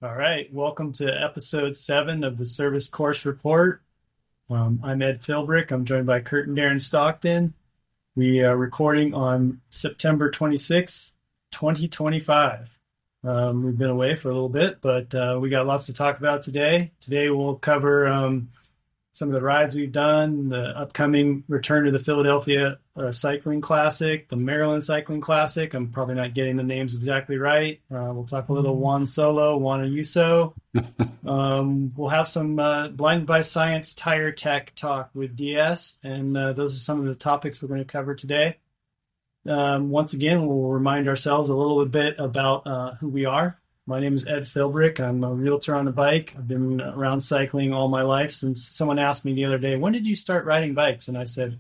All right, welcome to episode 7 of the Service Course Report. I'm Ed Philbrick. I'm joined by Kurt and Darren Stockton. We are recording on September 26th, 2025. We've been away for a little bit, but we got lots to talk about today. Today we'll cover some of the rides we've done, the upcoming return to the Philadelphia Cycling Classic, the Maryland Cycling Classic. I'm probably not getting the names exactly right. We'll talk a little Juan Solo, Juan Ayuso. We'll have some Blinded by Science tire tech talk with DS, and those are some of the topics we're going to cover today. Once again, we'll remind ourselves a little bit about who we are. My name is Ed Philbrick. I'm a realtor on the bike. I've been around cycling all my life. Since someone asked me the other day, when did you start riding bikes? And I said,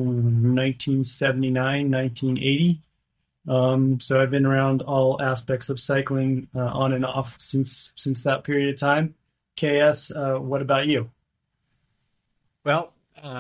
1979, 1980. So I've been around all aspects of cycling on and off since that period of time. KS, what about you? Well,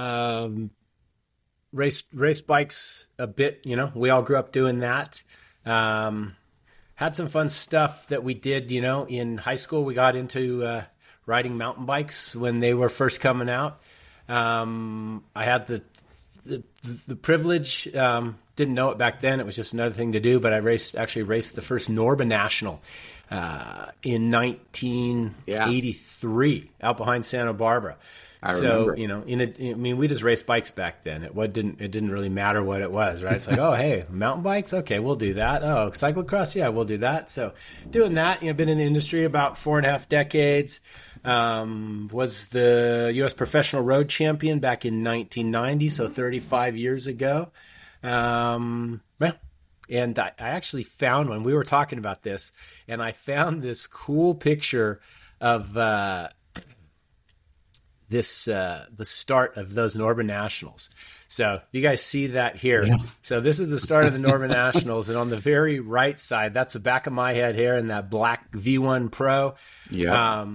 race bikes a bit, we all grew up doing that. Had some fun stuff that we did, in high school. We got into riding mountain bikes when they were first coming out. I had the privilege, didn't know it back then. It was just another thing to do, but I actually raced the first Norba National in 1983 out behind Santa Barbara. I remember. We just raced bikes back then. It didn't really matter what it was, right? It's like, oh, hey, mountain bikes? Okay, we'll do that. Oh, cyclocross? Yeah, we'll do that. So doing that, been in the industry about 4.5 decades. Was the U.S. professional road champion back in 1990, so 35 years ago. And I actually found one. We were talking about this, and I found this cool picture of the start of those Norba Nationals. So you guys see that here. Yeah. So this is the start of the Norba Nationals, and on the very right side, that's the back of my head here in that black V1 Pro. Yeah.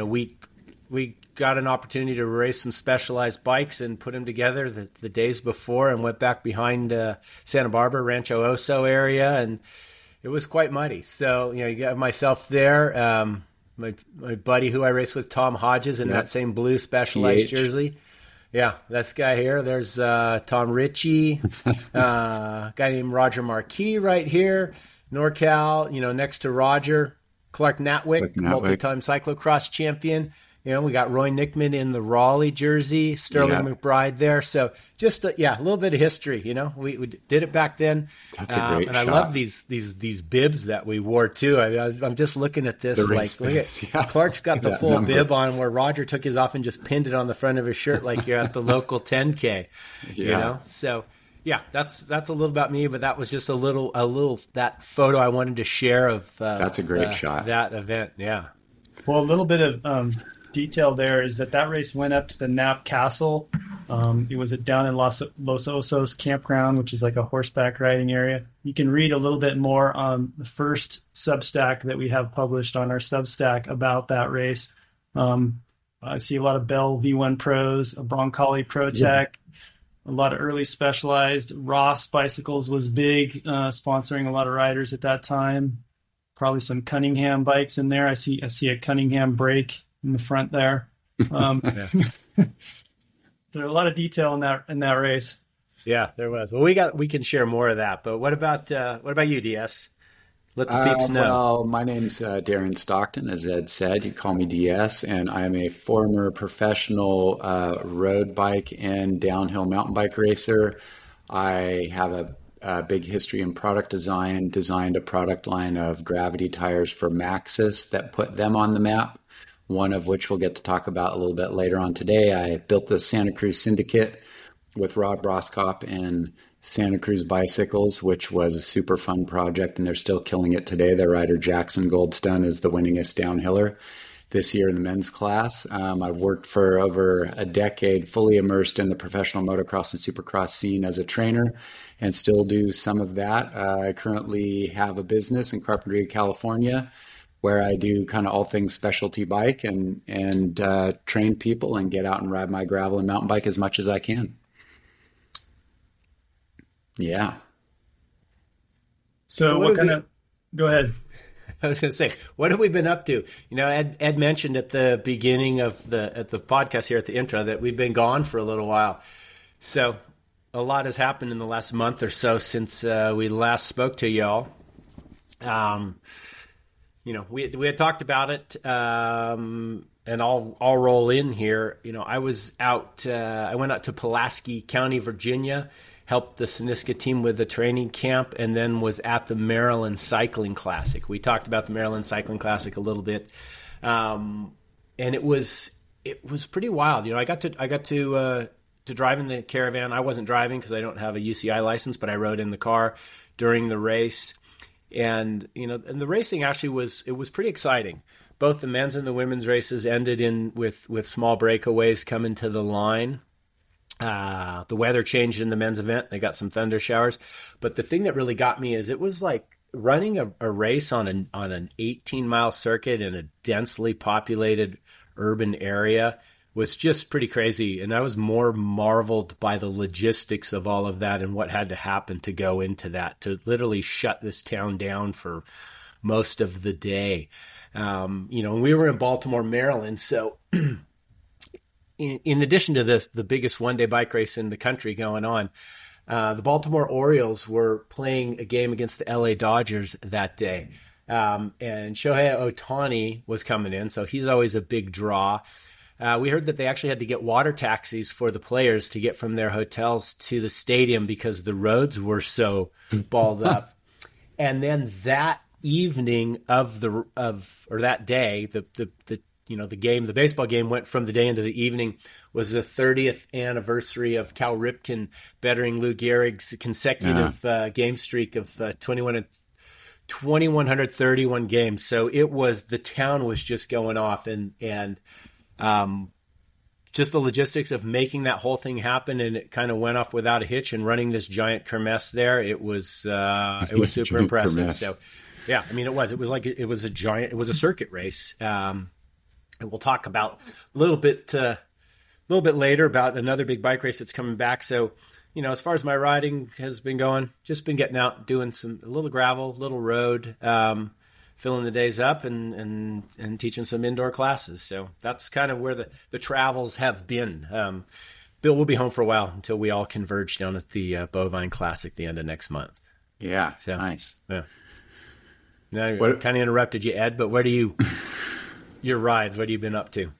We got an opportunity to race some Specialized bikes and put them together the days before, and went back behind Santa Barbara, Rancho Oso area, and it was quite muddy. So you got myself there. My buddy who I raced with, Tom Hodges, in that same blue Specialized jersey. Yeah, this guy here. There's Tom Ritchie, guy named Roger Marquis right here. NorCal, next to Roger. Clark Natwick, multi-time cyclocross champion. We got Roy Nickman in the Raleigh jersey, Sterling McBride there. So just a little bit of history. We did it back then. That's a great and shot. I love these bibs that we wore too. I'm just looking at this like, look at, Clark's got the full bib on, where Roger took his off and just pinned it on the front of his shirt like you're at the local 10K. So yeah, that's a little about me, but that was just a little that photo I wanted to share of. That's a great shot. That event. Yeah. Well, a little bit of detail there is that race went up to the Knapp Castle. It was down in Los Osos campground, which is like a horseback riding area. You can read a little bit more on the first Substack that we have published on our Substack about that race. I see a lot of Bell V1 Pros, a Broncoli Pro Tech, a lot of early Specialized. Ross Bicycles was big, sponsoring a lot of riders at that time. Probably some Cunningham bikes in there. I see a Cunningham brake in the front there. There's a lot of detail in that race. Yeah, there was. Well, we can share more of that. But what about you, DS? Let the peeps know. Well, my name's Darren Stockton, as Ed said. You call me DS, and I'm a former professional road bike and downhill mountain bike racer. I have a big history in product design. Designed a product line of gravity tires for Maxxis that put them on the map, one of which we'll get to talk about a little bit later on today. I built the Santa Cruz Syndicate with Rod Broskop and Santa Cruz Bicycles, which was a super fun project, and they're still killing it today. Their rider Jackson Goldstone is the winningest downhiller this year in the men's class. I've worked for over a decade, fully immersed in the professional motocross and supercross scene as a trainer, and still do some of that. I currently have a business in Carpinteria, California, where I do kind of all things specialty bike and train people and get out and ride my gravel and mountain bike as much as I can. Yeah. So what kind of, go ahead. I was going to say, what have we been up to? Ed mentioned at the beginning of the podcast here at the intro that we've been gone for a little while. So a lot has happened in the last month or so since we last spoke to y'all. We had talked about it, and I'll roll in here. I was out. I went out to Pulaski County, Virginia, helped the Saniska team with the training camp, and then was at the Maryland Cycling Classic. We talked about the Maryland Cycling Classic a little bit, and it was pretty wild. I got to drive in the caravan. I wasn't driving because I don't have a UCI license, but I rode in the car during the race. And the racing actually was pretty exciting. Both the men's and the women's races ended with small breakaways coming to the line. The weather changed in the men's event. They got some thunder showers. But the thing that really got me is it was like running a race on an 18-mile circuit in a densely populated urban area was just pretty crazy. And I was more marveled by the logistics of all of that and what had to happen to go into that, to literally shut this town down for most of the day. We were in Baltimore, Maryland. So in addition to the biggest one-day bike race in the country going on, the Baltimore Orioles were playing a game against the LA Dodgers that day. And Shohei Ohtani was coming in, so he's always a big draw. We heard that they actually had to get water taxis for the players to get from their hotels to the stadium because the roads were so balled up. And then that evening that day, the baseball game went from the day into the evening, was the 30th anniversary of Cal Ripken bettering Lou Gehrig's consecutive game streak of 2,131 games. So the town was just going off, and just the logistics of making that whole thing happen, and it kind of went off without a hitch, and running this giant kermesse there, it was super impressive. Kermesse. So yeah, I mean, it was a circuit race. And we'll talk about a little bit later about another big bike race that's coming back. So, as far as my riding has been going, just been getting out, doing a little gravel, little road, filling the days up and teaching some indoor classes. So that's kind of where the travels have been. Bill will be home for a while until we all converge down at the Bovine Classic the end of next month. Yeah, so, nice. Yeah. Now, I kind of interrupted you, Ed, but your rides, what have you been up to?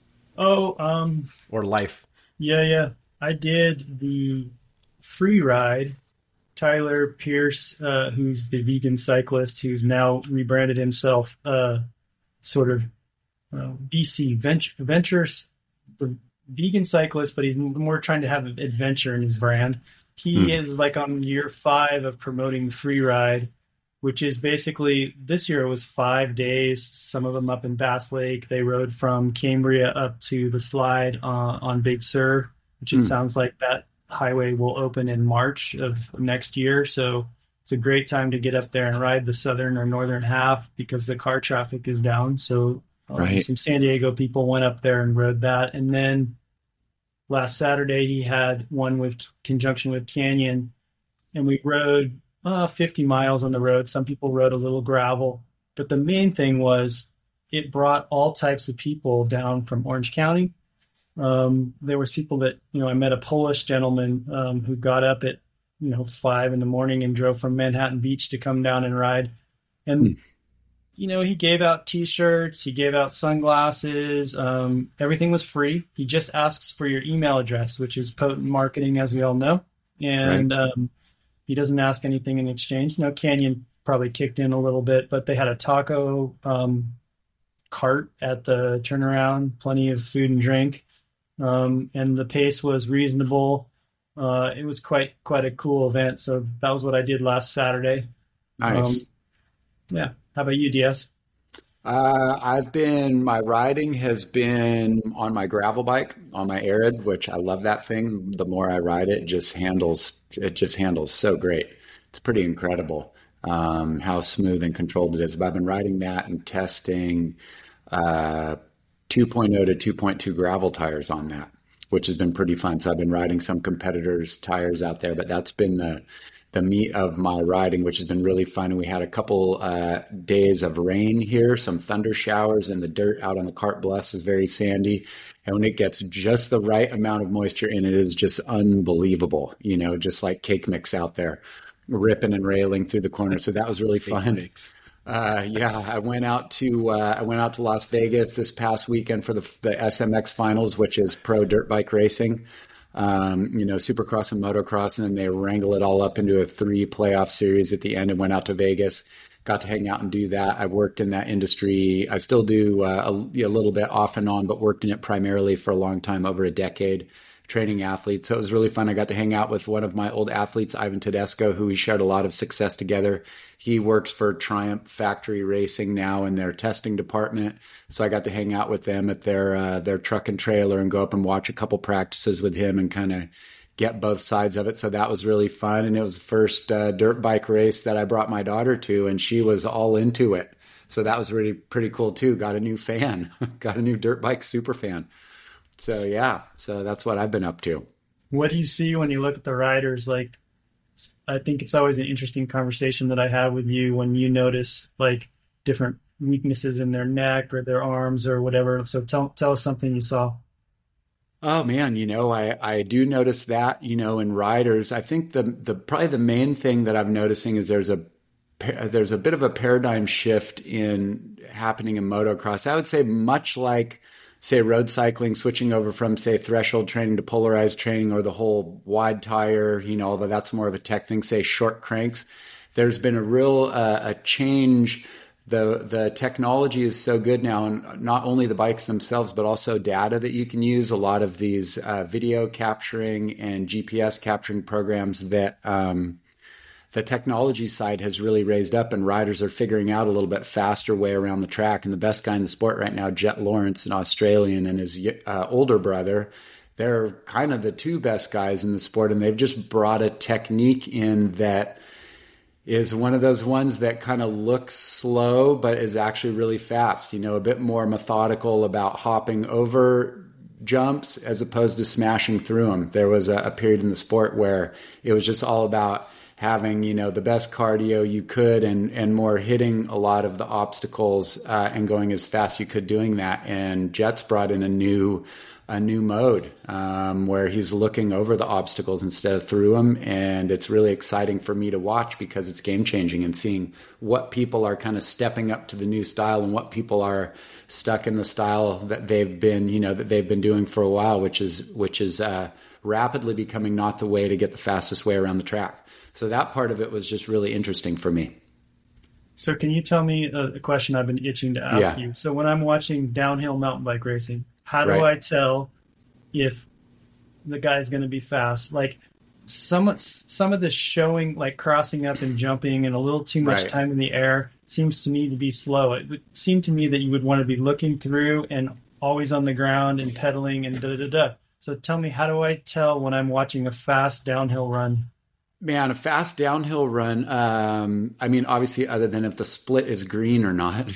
Or life? Yeah. I did the free ride. Tyler Pierce, who's the vegan cyclist, who's now rebranded himself BC Ventures, the vegan cyclist, but he's more trying to have adventure in his brand. He is like on year 5 of promoting the free ride, which is basically, this year it was 5 days, some of them up in Bass Lake. They rode from Cambria up to the slide on Big Sur, which it sounds like that highway will open in March of next year. So it's a great time to get up there and ride the southern or northern half because the car traffic is down. So some San Diego people went up there and rode that. And then last Saturday he had one with conjunction with Canyon, and we rode 50 miles on the road. Some people rode a little gravel, but the main thing was it brought all types of people down from Orange County. There was people that, I met a Polish gentleman who got up at 5 in the morning and drove from Manhattan Beach to come down and ride. And he gave out T-shirts, he gave out sunglasses, everything was free. He just asks for your email address, which is potent marketing, as we all know. And he doesn't ask anything in exchange. Canyon probably kicked in a little bit, but they had a taco cart at the turnaround, plenty of food and drink. And the pace was reasonable. It was quite a cool event. So that was what I did last Saturday. Nice. Yeah. How about you, DS? My riding has been on my gravel bike, on my Arid, which I love that thing. The more I ride it, it just handles so great. It's pretty incredible how smooth and controlled it is. But I've been riding that and testing 2.0 to 2.2 gravel tires on that, which has been pretty fun. So I've been riding some competitors' tires out there, but that's been the meat of my riding, which has been really fun. And we had a couple days of rain here, some thunder showers, and the dirt out on the Cart Bluffs is very sandy. And when it gets just the right amount of moisture in it, is just unbelievable, just like cake mix out there, ripping and railing through the corner. So that was really fun. I went out to Las Vegas this past weekend for the SMX finals, which is pro dirt bike racing. Supercross and motocross, and then they wrangle it all up into a 3 playoff series at the end, and went out to Vegas, got to hang out and do that. I worked in that industry. I still do a little bit off and on, but worked in it primarily for a long time, over a decade, training athletes. So it was really fun. I got to hang out with one of my old athletes, Ivan Tedesco, who we shared a lot of success together. He works for Triumph Factory Racing now in their testing department. So I got to hang out with them at their truck and trailer and go up and watch a couple practices with him and kind of get both sides of it. So that was really fun. And it was the first dirt bike race that I brought my daughter to, and she was all into it. So that was really pretty cool too. Got a new fan, got a new dirt bike super fan. So so that's what I've been up to. What do you see when you look at the riders? Like, I think it's always an interesting conversation that I have with you when you notice like different weaknesses in their neck or their arms or whatever. So tell us something you saw. Oh man, I do notice that, in riders. I think the probably the main thing that I'm noticing is there's a bit of a paradigm shift happening in motocross. I would say much like, say, road cycling, switching over from, say, threshold training to polarized training, or the whole wide tire, although that's more of a tech thing, say short cranks. There's been a real a change. The technology is so good now, and not only the bikes themselves, but also data that you can use. A lot of these video capturing and GPS capturing programs that the technology side has really raised up, and riders are figuring out a little bit faster way around the track. And the best guy in the sport right now, Jet Lawrence, an Australian, and his older brother, they're kind of the 2 best guys in the sport. And they've just brought a technique in that is one of those ones that kind of looks slow, but is actually really fast, a bit more methodical about hopping over jumps as opposed to smashing through them. There was a period in the sport where it was just all about having, the best cardio you could and more hitting a lot of the obstacles and going as fast you could doing that. And Jet's brought in a new mode where he's looking over the obstacles instead of through them. And it's really exciting for me to watch because it's game changing, and seeing what people are kind of stepping up to the new style and what people are stuck in the style that they've been, doing for a while, which is rapidly becoming not the way to get the fastest way around the track. So that part of it was just really interesting for me. So can you tell me a question I've been itching to ask you? So when I'm watching downhill mountain bike racing, how do I tell if the guy's going to be fast? Like some of the showing, like crossing up and jumping and a little too much time in the air, seems to me to be slow. It would seem to me that you would want to be looking through and always on the ground and pedaling and da-da-da. So tell me, how do I tell when I'm watching a fast downhill run? Man, a fast downhill run, obviously, other than if the split is green or not.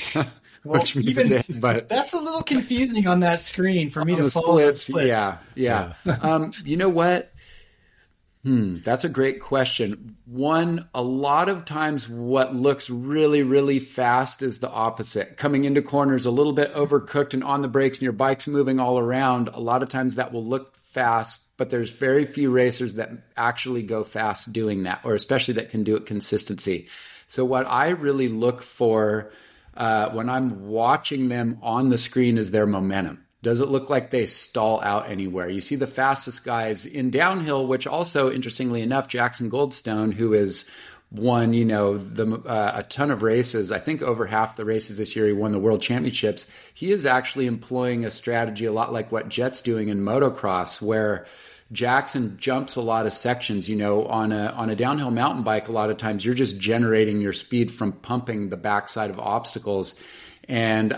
Which but that's a little confusing on that screen for me to follow the splits. Yeah. You know what? That's a great question. One, a lot of times what looks really, really fast is the opposite. Coming into corners a little bit overcooked and on the brakes and your bike's moving all around, a lot of times that will look fast, but there's very few racers that actually go fast doing that, or especially that can do it consistency. So what I really look for when I'm watching them on the screen is their momentum. Does it look like they stall out anywhere? You see the fastest guys in downhill, which also, interestingly enough, Jackson Goldstone, who has won, a ton of races. I think over half the races this year, he won the world championships. He is actually employing a strategy a lot like what Jet's doing in motocross, where Jackson jumps a lot of sections. On a downhill mountain bike, a lot of times you're just generating your speed from pumping the backside of obstacles. And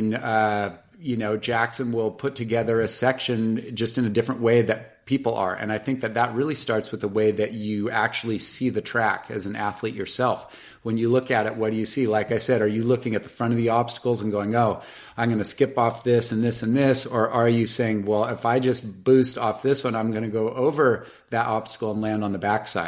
Jackson will put together a section just in a different way that people are. And I think that really starts with the way that you actually see the track as an athlete yourself. When you look at it, what do you see? Like I said, are you looking at the front of the obstacles and going, oh, I'm going to skip off this and this and this? Or are you saying, well, if I just boost off this one, I'm going to go over that obstacle and land on the backside?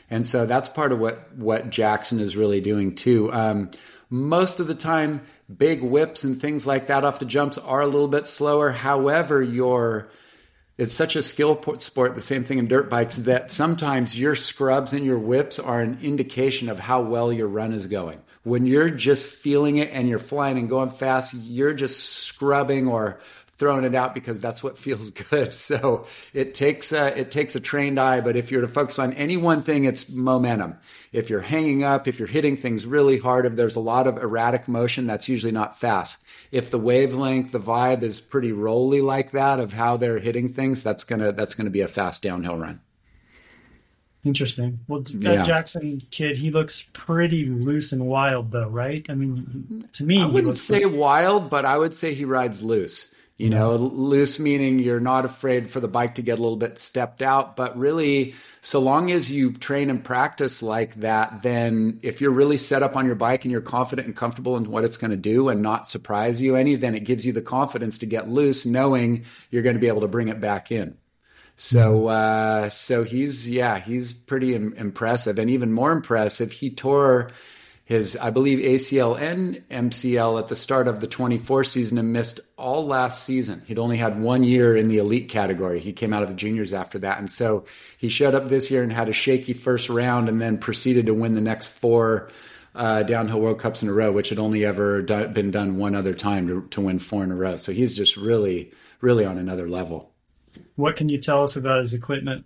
And so that's part of what Jackson is really doing too. Most of the time, big whips and things like that off the jumps are a little bit slower. However, it's such a skill sport, the same thing in dirt bikes, that sometimes your scrubs and your whips are an indication of how well your run is going. When you're just feeling it and you're flying and going fast, you're just scrubbing or throwing it out because that's what feels good. So it takes a trained eye, but if you're to focus on any one thing, it's momentum. If you're hanging up, if you're hitting things really hard, if there's a lot of erratic motion, that's usually not fast. If the wavelength, the vibe is pretty rolly like that of how they're hitting things, that's gonna be a fast downhill run. Interesting. Well, that Jackson kid, he looks pretty loose and wild though, right? I mean, to me, I wouldn't say wild, but I would say he rides loose. You know, loose meaning you're not afraid for the bike to get a little bit stepped out, but really, so long as you train and practice like that, then if you're really set up on your bike and you're confident and comfortable in what it's going to do and not surprise you any, then it gives you the confidence to get loose, knowing you're going to be able to bring it back in. So he's pretty impressive, and even more impressive, he tore his, I believe, ACL and MCL at the start of the 24 season and missed all last season. He'd only had 1 year in the elite category. He came out of the juniors after that. And so he showed up this year and had a shaky first round and then proceeded to win the next 4 downhill World Cups in a row, which had only ever been done one other time to win 4 in a row. So he's just really, really on another level. What can you tell us about his equipment?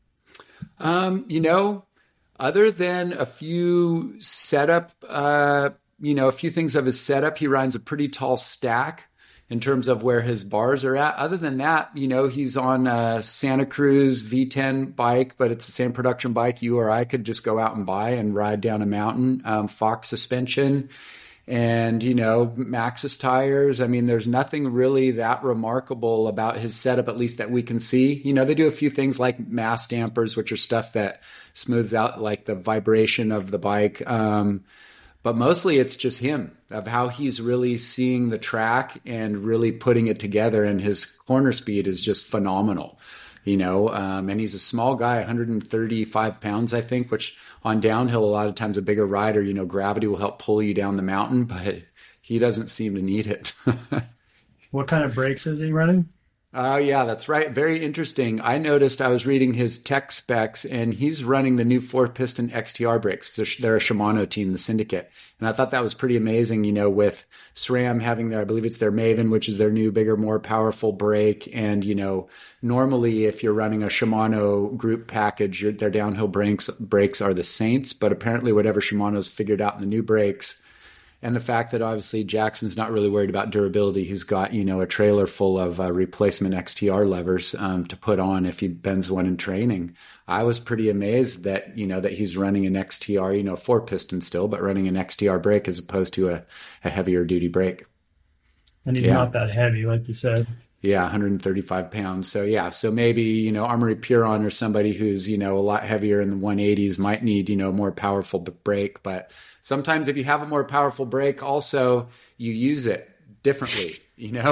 Other than a few setup, a few things of his setup, he rides a pretty tall stack in terms of where his bars are at. Other than that, he's on a Santa Cruz V10 bike, but it's the same production bike you or I could just go out and buy and ride down a mountain, Fox suspension and, Maxxis tires. I mean, there's nothing really that remarkable about his setup, at least that we can see. They do a few things like mass dampers, which are stuff that smooths out like the vibration of the bike. But mostly it's just him, of how he's really seeing the track and really putting it together. And his corner speed is just phenomenal, and he's a small guy, 135 pounds, I think, which on downhill, a lot of times a bigger rider, gravity will help pull you down the mountain, but he doesn't seem to need it. What kind of brakes is he running? Oh, yeah, that's right. Very interesting. I noticed, I was reading his tech specs, and he's running the new 4-piston XTR brakes. They're a Shimano team, the Syndicate. And I thought that was pretty amazing, with SRAM having I believe it's their Maven, which is their new, bigger, more powerful brake. And, normally if you're running a Shimano group package, their downhill brakes are the Saints. But apparently whatever Shimano's figured out in the new brakes, and the fact that obviously Jackson's not really worried about durability. He's got, a trailer full of replacement XTR levers to put on if he bends one in training. I was pretty amazed that, that he's running an XTR, 4-piston still, but running an XTR brake as opposed to a heavier duty brake. And he's not that heavy, like you said. Yeah, 135 pounds. So maybe, Armory Puron or somebody who's, a lot heavier in the 180s might need, more powerful brake. But sometimes if you have a more powerful brake, also you use it differently,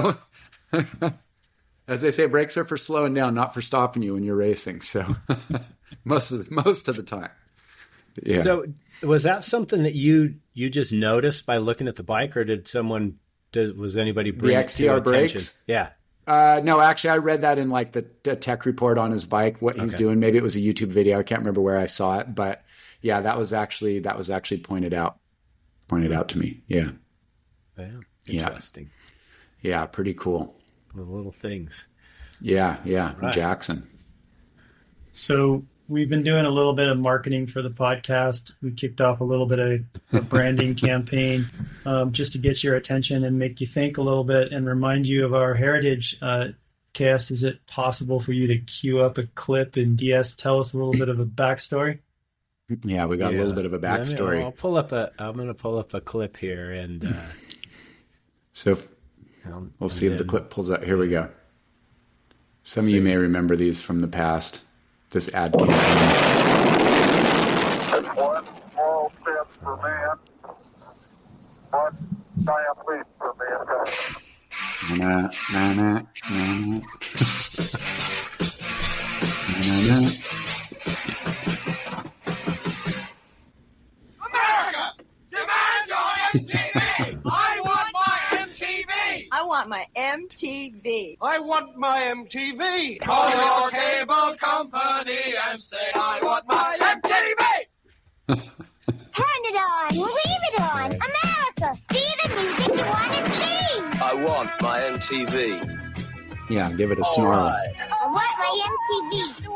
As they say, brakes are for slowing down, not for stopping you when you're racing. So most of the time. Yeah. So was that something that you just noticed by looking at the bike, or was anybody bring the it to your XTR brakes? attention? Yeah. No, actually, I read that in like the tech report on his bike, what he's doing. Maybe it was a YouTube video. I can't remember where I saw it, but yeah, that was actually pointed out to me. Yeah. Yeah. Interesting. Yeah. Pretty cool. The little things. Yeah. Right. Jackson. So we've been doing a little bit of marketing for the podcast. We kicked off a little bit of a branding campaign just to get your attention and make you think a little bit and remind you of our heritage. Cass, is it possible for you to queue up a clip and DS tell us a little bit of a backstory? Yeah, we got a little bit of a backstory. I'm going to pull up a clip here, and so we'll see if the clip pulls up. Here we go. Some of you may remember these from the past. This ad campaign. It's one small step for man, one giant leap for mankind. my MTV. I want my MTV. Call your cable company and say, I want my MTV. Turn it on. Leave it on. America, see the music you want to see. I want my MTV. Yeah, give it a snarl. Right. I want my MTV.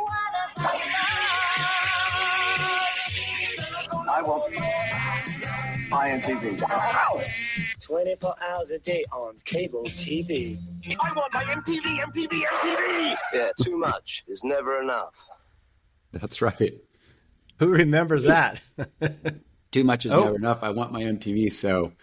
I want my MTV. 24 hours a day on cable TV. I want my MTV. Yeah, too much is never enough. That's right. Who remembers that? Too much is never enough. I want my MTV. So,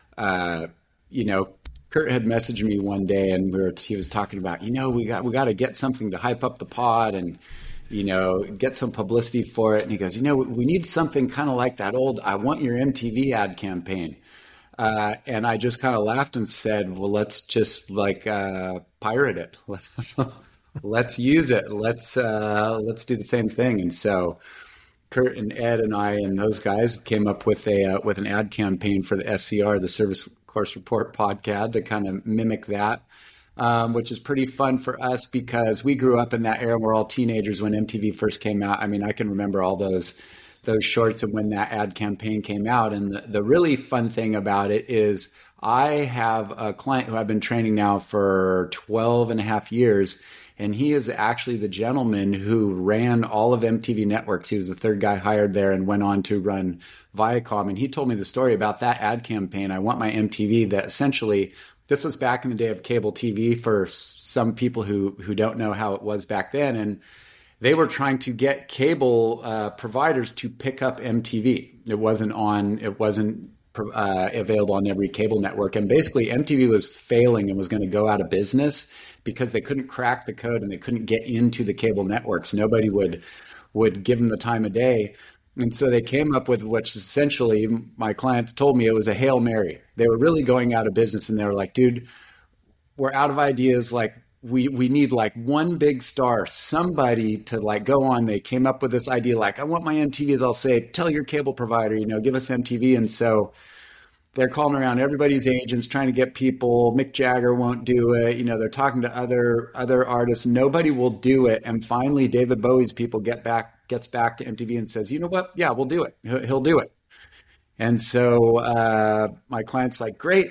Kurt had messaged me one day, and he was talking about, we got to get something to hype up the pod and, get some publicity for it. And he goes, we need something kind of like that old "I Want Your MTV" ad campaign. And I just kind of laughed and said, well, let's just pirate it. Let's use it. Let's do the same thing. And so Kurt and Ed and I and those guys came up with an ad campaign for the SCR, the Service Course Report podcast, to kind of mimic that, which is pretty fun for us because we grew up in that era. We're all teenagers when MTV first came out. I mean, I can remember all those shorts and when that ad campaign came out. And the really fun thing about it is I have a client who I've been training now for 12 and a half years. And he is actually the gentleman who ran all of MTV Networks. He was the third guy hired there and went on to run Viacom. And he told me the story about that ad campaign, "I Want My MTV," that essentially this was back in the day of cable TV for some people who don't know how it was back then. And they were trying to get cable providers to pick up MTV. It wasn't available on every cable network. And basically MTV was failing and was going to go out of business because they couldn't crack the code and they couldn't get into the cable networks. Nobody would give them the time of day. And so they came up with, which essentially my client told me it was a Hail Mary. They were really going out of business and they were like, dude, we're out of ideas. Like we need like one big star, somebody to like go on. They came up with this idea, like, I want my MTV. They'll say, tell your cable provider, give us MTV. And so they're calling around everybody's agents, trying to get people. Mick Jagger won't do it. They're talking to other artists. Nobody will do it. And finally, David Bowie's people gets back to MTV and says, you know what? Yeah, we'll do it. He'll do it. And so my client's like, great,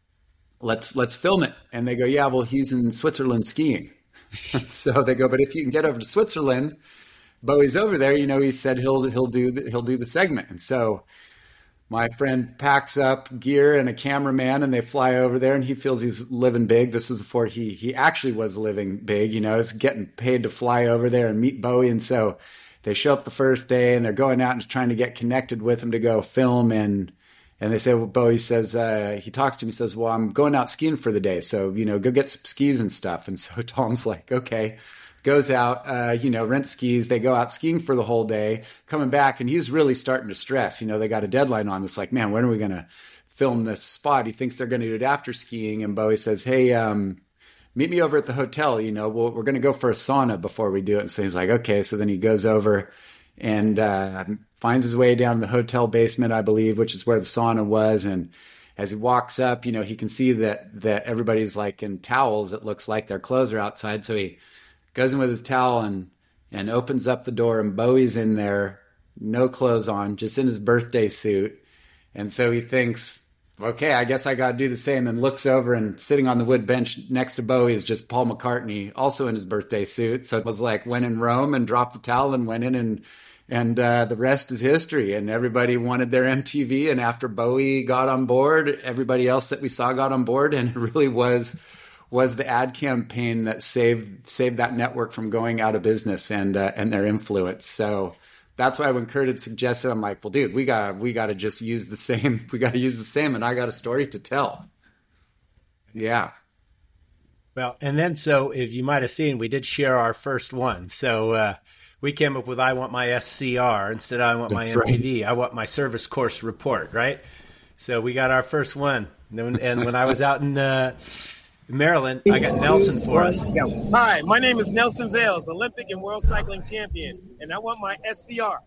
let's film it. And they go, yeah, well, he's in Switzerland skiing. So they go, but if you can get over to Switzerland, Bowie's over there. He said he'll do the segment. And so my friend packs up gear and a cameraman and they fly over there and he feels he's living big. This is before he actually was living big, he's getting paid to fly over there and meet Bowie. And so they show up the first day and they're going out and trying to get connected with him to go film. And they say, well, Bowie says, he talks to him, he says, well, I'm going out skiing for the day. So, go get some skis and stuff. And so Tom's like, okay. Goes out, rents skis. They go out skiing for the whole day, coming back, and he's really starting to stress. They got a deadline on this. Like, man, when are we going to film this spot? He thinks they're going to do it after skiing. And Bowie says, hey, meet me over at the hotel. We're going to go for a sauna before we do it. And so he's like, okay. So then he goes over and finds his way down the hotel basement, I believe, which is where the sauna was. And as he walks up, he can see that everybody's like in towels. It looks like their clothes are outside. So he goes in with his towel and opens up the door, and Bowie's in there, no clothes on, just in his birthday suit. And so he thinks, okay, I guess I got to do the same, and looks over, and sitting on the wood bench next to Bowie is just Paul McCartney, also in his birthday suit. So it was like, went in Rome and dropped the towel and went in, and the rest is history. And everybody wanted their MTV. And after Bowie got on board, everybody else that we saw got on board, and it really was the ad campaign that saved that network from going out of business and their influence. So that's why when Kurt had suggested, I'm like, well, dude, we got to just use the same. We got to use the same, and I got a story to tell. Yeah. Well, and then so if you might have seen, we did share our first one. So we came up with "I Want My SCR" instead of "I Want My MTV." Right. I want my service course report, right? So we got our first one, and when I was out in Maryland, I got Nelson for us. Hi, my name is Nelson Vales, Olympic and World Cycling Champion, and I want my SCR.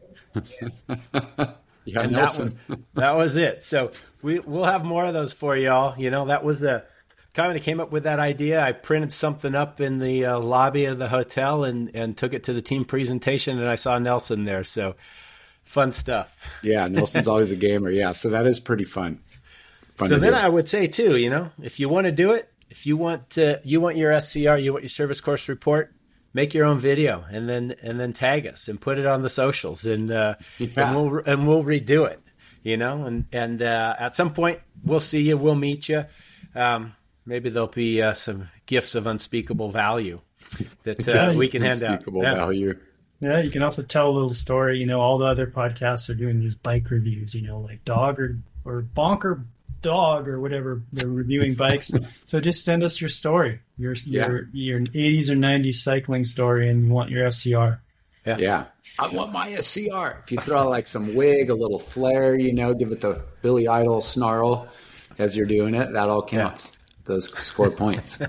Yeah, and that was it. So we'll have more of those for y'all. That was kind of came up with that idea. I printed something up in the lobby of the hotel and took it to the team presentation, and I saw Nelson there. So fun stuff. Yeah, Nelson's always a gamer. Yeah, so that is pretty fun. So then I would say too, if you want to do it, if you want your SCR, you want your service course report, make your own video and then tag us and put it on the socials and we'll redo it, and at some point we'll see you, we'll meet you. Maybe there'll be some gifts of unspeakable value that we can hand out. Unspeakable value. Yeah, you can also tell a little story. All the other podcasts are doing these bike reviews, like dog or bonker dog or whatever. They're reviewing bikes. So just send us your story, your 80s or 90s cycling story, and you want your SCR. Yeah. I want my SCR. If you throw like some wig, a little flare, give it the Billy Idol snarl as you're doing it, that all counts. Yeah. Those score points.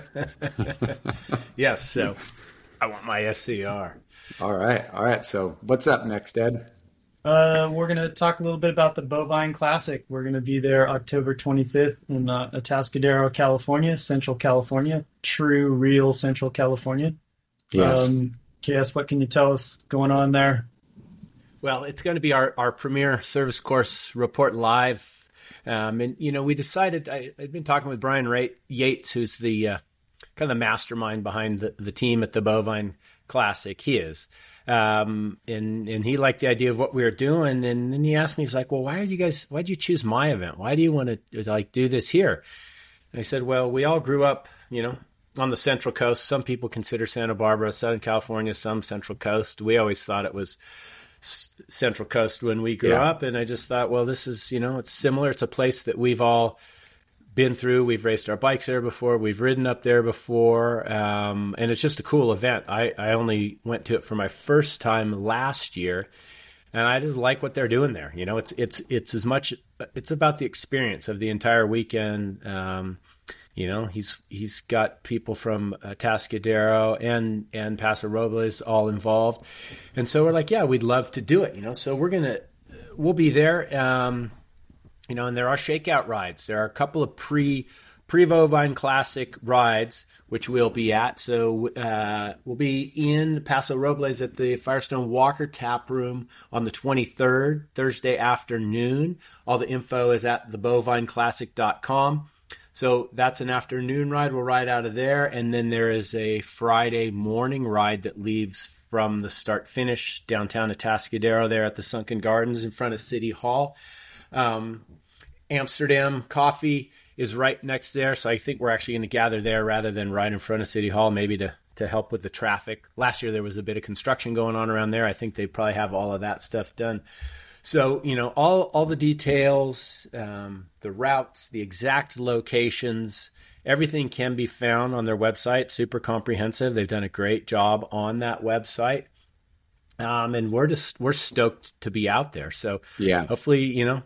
Yes. So I want my SCR. All right. So what's up next, Ed? We're going to talk a little bit about the Bovine Classic. We're going to be there October 25th in Atascadero, California, Central California, true, real Central California. Yes. KS, what can you tell us going on there? Well, it's going to be our premier service course report live. And, we decided, I'd been talking with Brian Yates, who's the kind of the mastermind behind the team at the Bovine Classic. He is. And he liked the idea of what we were doing. And then he asked me, he's like, well, why'd you choose my event? Why do you want to do this here? And I said, well, we all grew up, on the Central Coast. Some people consider Santa Barbara, Southern California, some Central Coast. We always thought it was Central Coast when we grew up. And I just thought, well, this is, it's similar. It's a place that we've all been through. We've raced our bikes there before. We've ridden up there before. And it's just a cool event. I only went to it for my first time last year, and I just like what they're doing there. It's as much, it's about the experience of the entire weekend. He's got people from Atascadero and Paso Robles all involved. And so we're like, yeah, we'd love to do it, So we'll be there. And there are shakeout rides. There are a couple of pre-Bovine Classic rides, which we'll be at. So we'll be in Paso Robles at the Firestone Walker Tap Room on the 23rd, Thursday afternoon. All the info is at thebovineclassic.com. So that's an afternoon ride. We'll ride out of there. And then there is a Friday morning ride that leaves from the start-finish downtown Atascadero there at the Sunken Gardens in front of City Hall. Amsterdam Coffee is right next there. So I think we're actually going to gather there rather than right in front of City Hall, maybe to help with the traffic. Last year there was a bit of construction going on around there. I think they probably have all of that stuff done. So, all the details, the routes, the exact locations, everything can be found on their website. Super comprehensive. They've done a great job on that website. And we're stoked to be out there. So hopefully,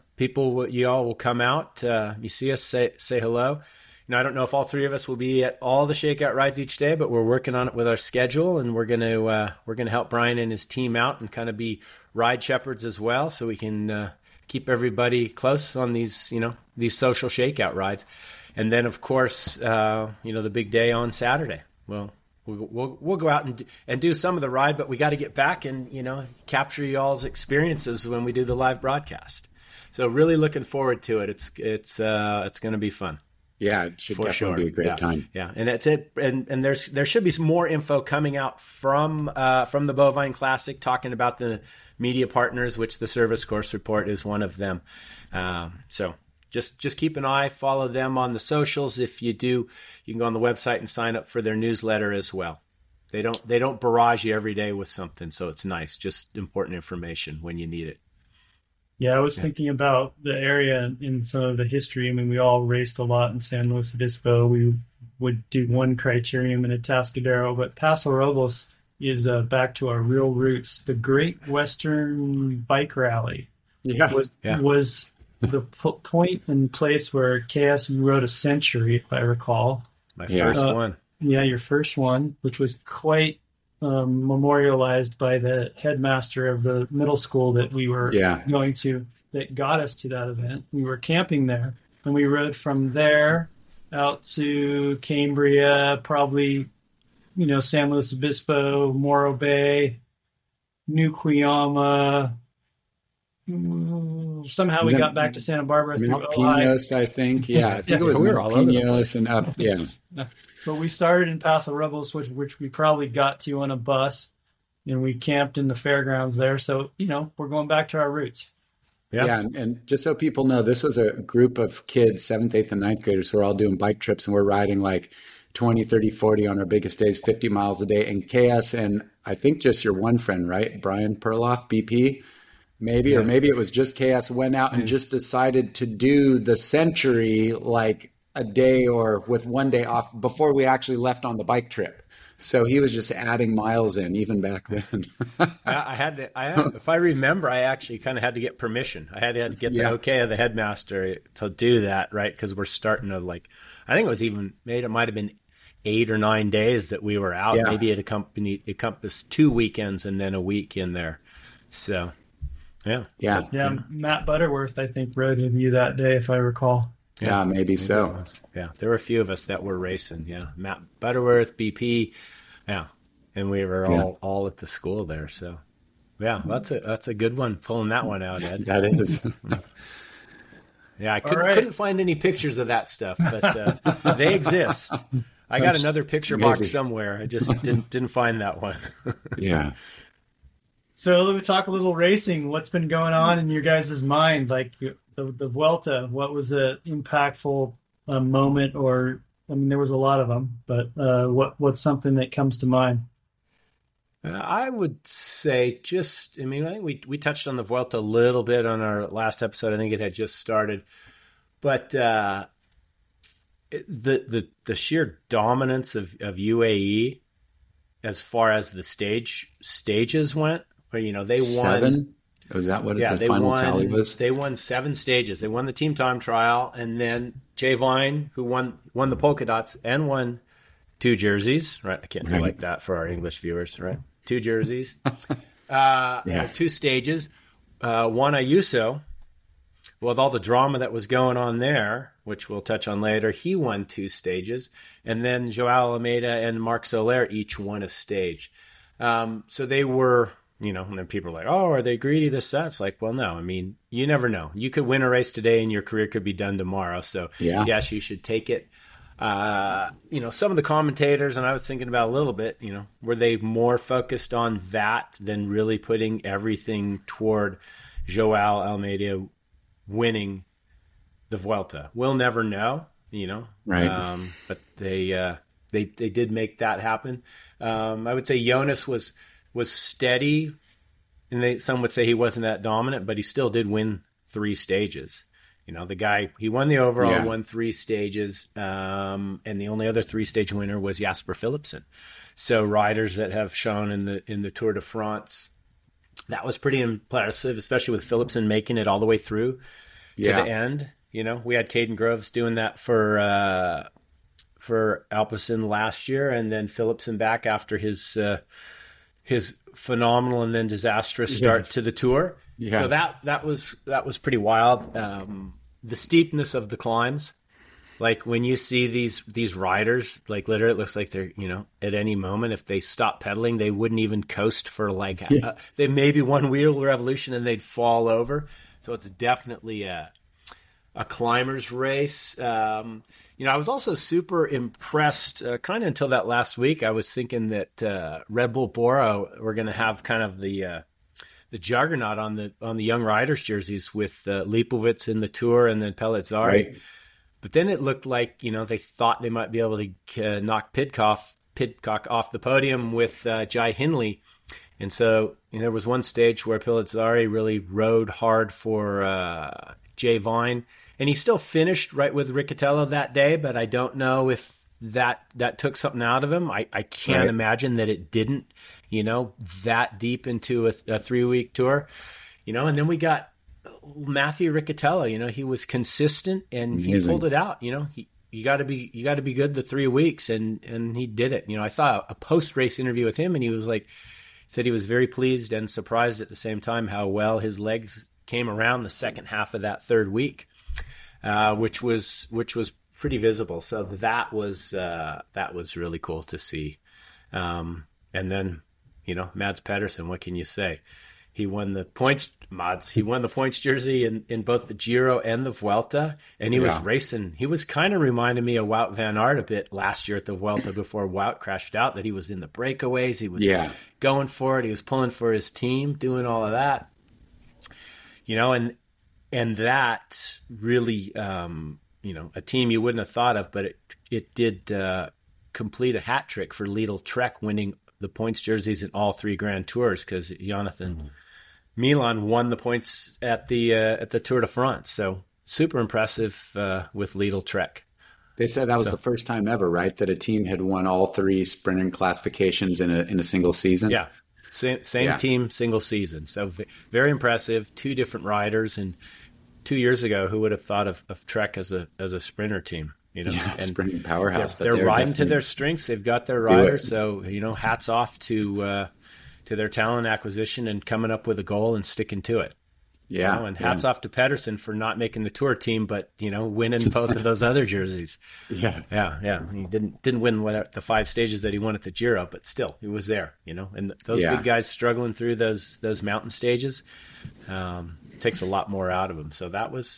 you all will come out. You see us, say hello. I don't know if all three of us will be at all the shakeout rides each day, but we're working on it with our schedule, and we're gonna help Brian and his team out and kind of be ride shepherds as well, so we can keep everybody close on these social shakeout rides. And then of course the big day on Saturday. Well, we'll go out and do some of the ride, but we got to get back and capture y'all's experiences when we do the live broadcast. So really looking forward to it. It's going to be fun. Yeah, it should definitely be a great time. Yeah, and that's it. And there should be some more info coming out from the Bovine Classic, talking about the media partners, which the Service Course Report is one of them. So just keep an eye, follow them on the socials. If you do, you can go on the website and sign up for their newsletter as well. They don't barrage you every day with something, so it's nice. Just important information when you need it. Yeah, I was thinking about the area and some of the history. I mean, we all raced a lot in San Luis Obispo. We would do one criterium in Atascadero, but Paso Robles is back to our real roots. The Great Western Bike Rally was the point and place where KS rode a century, if I recall. My first one. Yeah, your first one, which was quite memorialized by the headmaster of the middle school that we were going to, that got us to that event. We were camping there, and we rode from there out to Cambria, probably, San Luis Obispo, Morro Bay, New Cuyama. Somehow we got back to Santa Barbara through Pinos, I think. Yeah, I think it was Pinos and up. Yeah. But we started in Paso Robles, which we probably got to on a bus, and we camped in the fairgrounds there. So, we're going back to our roots. Yeah. And just so people know, this was a group of kids, 7th, 8th, and 9th graders who are all doing bike trips, and we're riding like 20, 30, 40 on our biggest days, 50 miles a day. And KS and I think just your one friend, right? Brian Perloff, BP, maybe, or maybe it was just KS went out and just decided to do the century like a day or with one day off before we actually left on the bike trip. So he was just adding miles in even back then. I had, if I remember, I actually kind of had to get permission. I had to get the okay of the headmaster to do that, right? Because we're starting to I think it might have been 8 or 9 days that we were out. Yeah. Maybe it encompassed 2 weekends and then a week in there. So, yeah. Matt Butterworth, I think, rode with you that day, if I recall. Yeah, maybe so. Yeah, there were a few of us that were racing. Yeah, Matt Butterworth, BP. Yeah, and we were all at the school there. So, yeah, that's a good one. Pulling that one out, Ed. That is. Yeah, I couldn't find any pictures of that stuff, but they exist. I got another picture box somewhere. I just didn't find that one. Yeah. So let me talk a little racing. What's been going on in your guys' mind? Like the Vuelta, what was an impactful moment? Or, there was a lot of them, but what's something that comes to mind? I would say I think we touched on the Vuelta a little bit on our last episode. I think it had just started. But the sheer dominance of UAE as far as the stages went, where they won 7. Was that what the final tally was? They won 7 stages. They won the team time trial, and then Jay Vine, who won the polka dots and won 2 jerseys. Right, I can't do like that for our English viewers. Right, 2 jerseys, 2 stages. Juan Ayuso, with all the drama that was going on there, which we'll touch on later, he won 2 stages. And then Joao Almeida and Marc Soler each won a stage. So they were, and then people are like, oh, are they greedy, this, that? It's like, well, no. You never know. You could win a race today and your career could be done tomorrow. So, yes, you should take it. Some of the commentators, and I was thinking about a little bit, were they more focused on that than really putting everything toward Joao Almeida winning the Vuelta? We'll never know, Right. But they did make that happen. I would say Jonas was steady, and some would say he wasn't that dominant, but he still did win 3 stages. The guy, he won the overall, won 3 stages, and the only other 3-stage winner was Jasper Philipsen. So riders that have shown in the Tour de France, that was pretty impressive, especially with Philipsen making it all the way through to the end. We had Caden Groves doing that for Alpecin last year, and then Philipsen back after his phenomenal and then disastrous start to the Tour. Yeah. So that was pretty wild. The steepness of the climbs, like when you see these riders, like literally it looks like they're, at any moment, if they stop pedaling, they wouldn't even coast for they maybe one wheel revolution and they'd fall over. So it's definitely a climber's race. I was also super impressed kind of until that last week. I was thinking that Red Bull Bora were going to have kind of the juggernaut on the young riders jerseys with Lipovitz in the Tour and then Pellizzari. Right. But then it looked like, they thought they might be able to knock Pidcock off the podium with Jai Hindley. And so there was one stage where Pellizzari really rode hard for Jay Vine. And he still finished right with Riccatello that day, but I don't know if that took something out of him. I can't imagine that it didn't, that deep into a 3-week tour, and then we got Matthew Riccatello, he was consistent and he pulled it out, you got to be good the 3 weeks and he did it. I saw a post-race interview with him and he was said he was very pleased and surprised at the same time how well his legs came around the second half of that 3rd week, which was pretty visible. So that was really cool to see. And then, Mads Pedersen, what can you say? He won the points, Mads. He won the points jersey in both the Giro and the Vuelta, and he was racing. He was kind of reminding me of Wout van Aert a bit last year at the Vuelta before Wout crashed out, that he was in the breakaways. He was going for it. He was pulling for his team, doing all of that. And that really, a team you wouldn't have thought of, but it did complete a hat trick for Lidl Trek, winning the points jerseys in all 3 Grand Tours, because Jonathan Milan won the points at the Tour de France. So super impressive with Lidl Trek. They said that was the first time ever, right, that a team had won all 3 sprinting classifications in a single season. Yeah, same team, single season. So very impressive. 2 different riders, and 2 years ago, who would have thought of Trek as a sprinter team? And sprinting powerhouse. They're riding to their strengths. They've got their riders. So, hats off to their talent acquisition and coming up with a goal and sticking to it. Yeah. And hats off to Pedersen for not making the Tour team, but, winning both of those other jerseys. Yeah. He didn't win the 5 stages that he won at the Giro, but still, he was there, and those big guys struggling through those mountain stages takes a lot more out of them. So that was,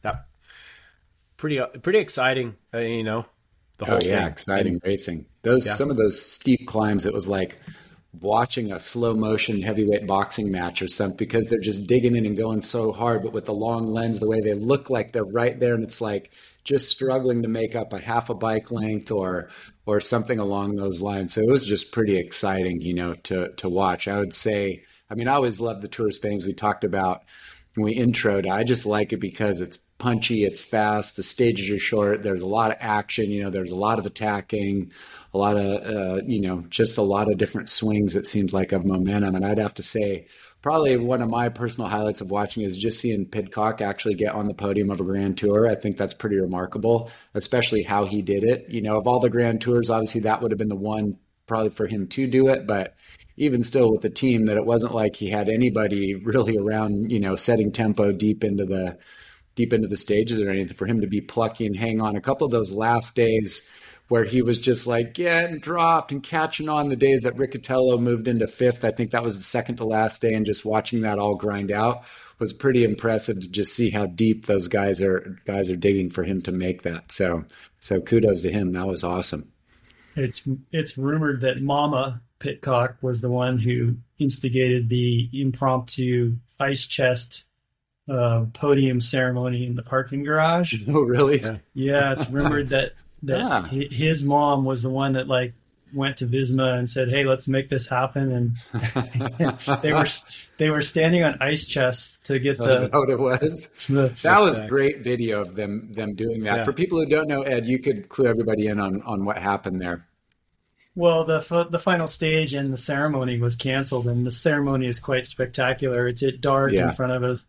pretty exciting, the whole thing. Exciting racing. Some of those steep climbs, it was like watching a slow motion heavyweight boxing match or something, because they're just digging in and going so hard, but with the long lens, the way they look like they're right there, and it's like just struggling to make up a half a bike length or something along those lines. So it was just pretty exciting, to watch. I would say, I always love the Tour of Spain, as we talked about when we introed. I just like it because it's punchy, it's fast, the stages are short, there's a lot of action, there's a lot of attacking, a lot of, just a lot of different swings, it seems like, of momentum. And I'd have to say, probably one of my personal highlights of watching is just seeing Pidcock actually get on the podium of a Grand Tour. I think that's pretty remarkable, especially how he did it. Of all the Grand Tours, obviously that would have been the one probably for him to do it, but even still with the team, that it wasn't like he had anybody really around, setting tempo deep into the stages or anything, for him to be plucky and hang on. A couple of those last days where he was just like getting dropped and catching on, the days that Riccatello moved into 5th, I think that was the second to last day, and just watching that all grind out was pretty impressive to just see how deep those guys are digging for him to make that. So kudos to him. That was awesome. It's rumored that Mama Pidcock was the one who instigated the impromptu ice chest podium ceremony in the parking garage. Oh, really? Yeah, it's rumored that his mom was the one that went to Visma and said, "Hey, let's make this happen." And they were standing on ice chests to get That's what it was. That was great video of them doing that. Yeah. For people who don't know, Ed, you could clue everybody in on what happened there. Well, the final stage and the ceremony was canceled, and the ceremony is quite spectacular. It's at dark in front of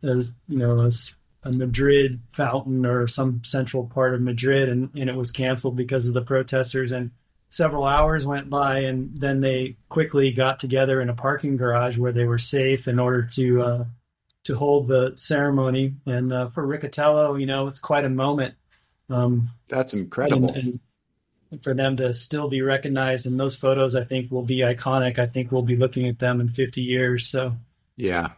a Madrid fountain or some central part of Madrid, and it was canceled because of the protesters. And several hours went by, and then they quickly got together in a parking garage where they were safe in order to hold the ceremony. And for Riccatello, it's quite a moment. That's incredible. And for them to still be recognized in those photos, I think will be iconic. I think we'll be looking at them in 50 years. So yeah,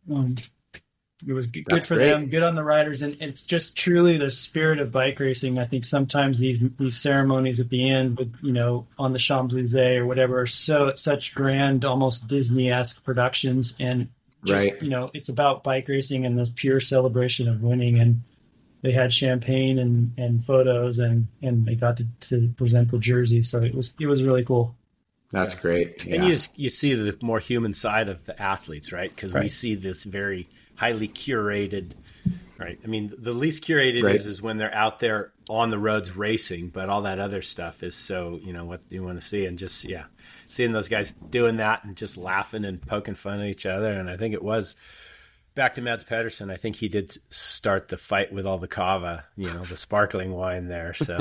it was good for them, good on the riders. And it's just truly the spirit of bike racing. I think sometimes these ceremonies at the end with, on the Champs-Élysées or whatever are such grand, almost Disney-esque productions. And just, it's about bike racing and this pure celebration of winning. And they had champagne and photos, and they got to present the jersey. So it was really cool. That's great. Yeah. And you see the more human side of the athletes, right? Because we see this very highly curated, right? I mean, the least curated is when they're out there on the roads racing, but all that other stuff is so, what you want to see. And just, seeing those guys doing that and just laughing and poking fun at each other. And I think it was back to Mads Pedersen. I think he did start the fight with all the cava, the sparkling wine there. So,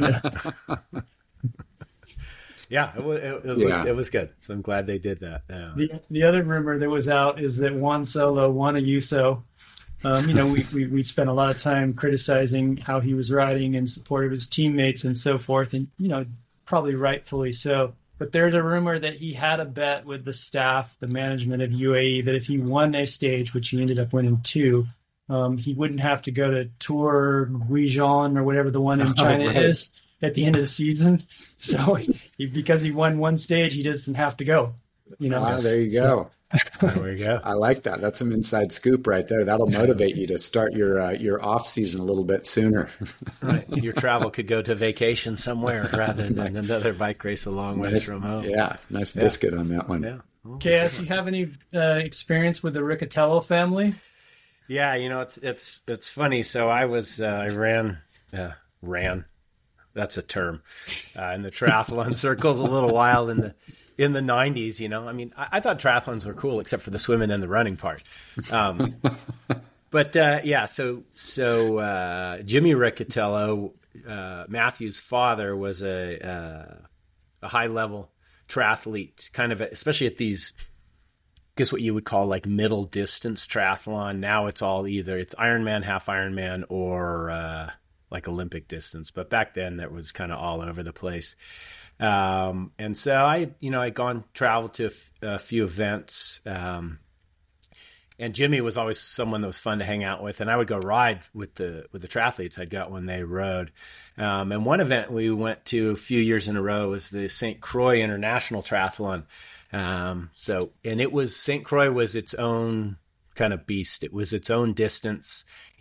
it was good. So I'm glad they did that. The other rumor that was out is that Juan Solo, Juan Ayuso, We spent a lot of time criticizing how he was riding in support of his teammates and so forth, and probably rightfully so. But there's a rumor that he had a bet with the staff, the management of UAE, that if he won a stage, which he ended up winning 2, he wouldn't have to go to Tour Guizhou or whatever the one in China is at the end of the season. So because he won one stage, he doesn't have to go. There you go. There we go. I like that. That's some inside scoop right there. That'll motivate you to start your off season a little bit sooner. Right. Your travel could go to vacation somewhere rather than another bike race a long way from home. Yeah, nice biscuit on that one. Yeah. KS, you have any experience with the Riccatello family? Yeah, it's funny. So I ran. That's a term in the triathlon circles a little while in the 90s. I thought triathlons were cool except for the swimming and the running part. But Jimmy Riccatello, Matthew's father, was a high level triathlete, kind of especially at these, I guess what you would call like middle distance triathlon. Now it's all either it's Ironman, half Ironman, or like Olympic distance. But back then that was kind of all over the place. And so I'd gone traveled to a few events. And Jimmy was always someone that was fun to hang out with, and I would go ride with the triathletes I'd got when they rode. And one event we went to a few years in a row was the St. Croix International Triathlon. And St. Croix was its own kind of beast. It was its own distance.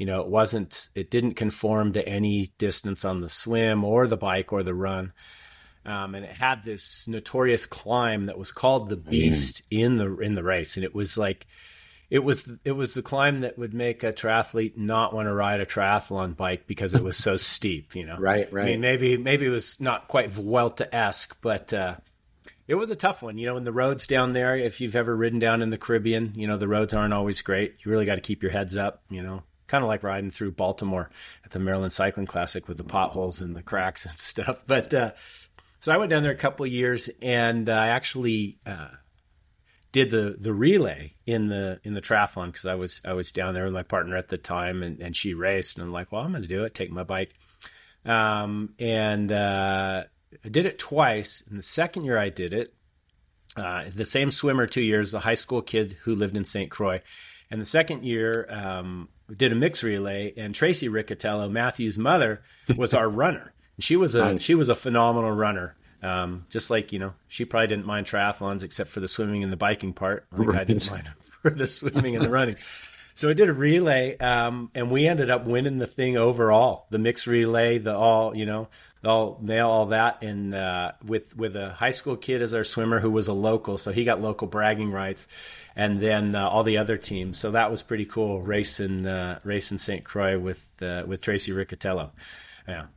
It didn't conform to any distance on the swim or the bike or the run. And it had this notorious climb that was called the Beast in the race. And it was like, it was the climb that would make a triathlete not want to ride a triathlon bike because it was so steep, Right. I mean, maybe it was not quite Vuelta-esque, but it was a tough one. And the roads down there, if you've ever ridden down in the Caribbean, the roads aren't always great. You really got to keep your heads up, kind of like riding through Baltimore at the Maryland Cycling Classic with the potholes and the cracks and stuff. But so I went down there a couple of years, and I actually did the relay in the triathlon because I was down there with my partner at the time, and she raced, and I'm like, well, I'm going to do it. Take my bike, and I did it twice. And the second year I did it, the same swimmer 2 years, a high school kid who lived in St. Croix, and the second year we did a mixed relay, and Tracy Riccatello, Matthew's mother, was our runner. She was a phenomenal runner. Just like, she probably didn't mind triathlons except for the swimming and the biking part. Like I didn't mind for the swimming and the running. So I did a relay, and we ended up winning the thing overall, the mixed relay, all that. And, with a high school kid as our swimmer who was a local. So he got local bragging rights, and then, all the other teams. So that was pretty cool. Racing St. Croix with Tracy Riccatello. Yeah.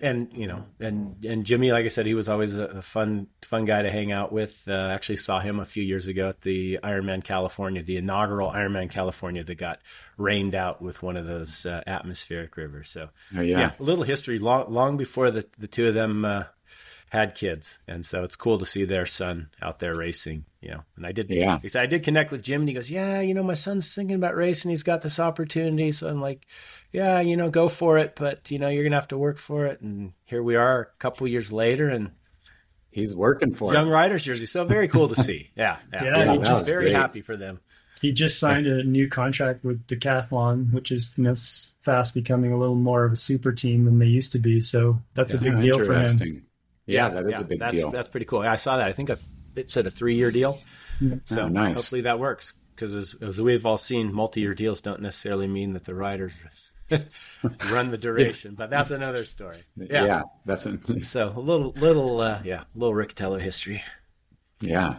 And Jimmy, like I said, he was always a fun guy to hang out with. Actually saw him a few years ago at the Ironman California, the inaugural Ironman California that got rained out with one of those atmospheric rivers. So a little history long before the two of them had kids. And so it's cool to see their son out there racing, and I did connect with Jim, and he goes, my son's thinking about racing. He's got this opportunity. So I'm like, go for it, but you're going to have to work for it. And here we are a couple years later, and he's working for Young Riders jersey. So very cool to see. Yeah. Just very happy for them. He just signed a new contract with Decathlon, which is fast becoming a little more of a super team than they used to be. So that's a big deal for him. Yeah, that is a big deal. That's pretty cool. I saw that. I think it said a 3-year deal. So nice. Hopefully that works, because as we've all seen, multi-year deals don't necessarily mean that the riders run the duration, but that's another story. Yeah, that's so a little Riccatello history. Yeah.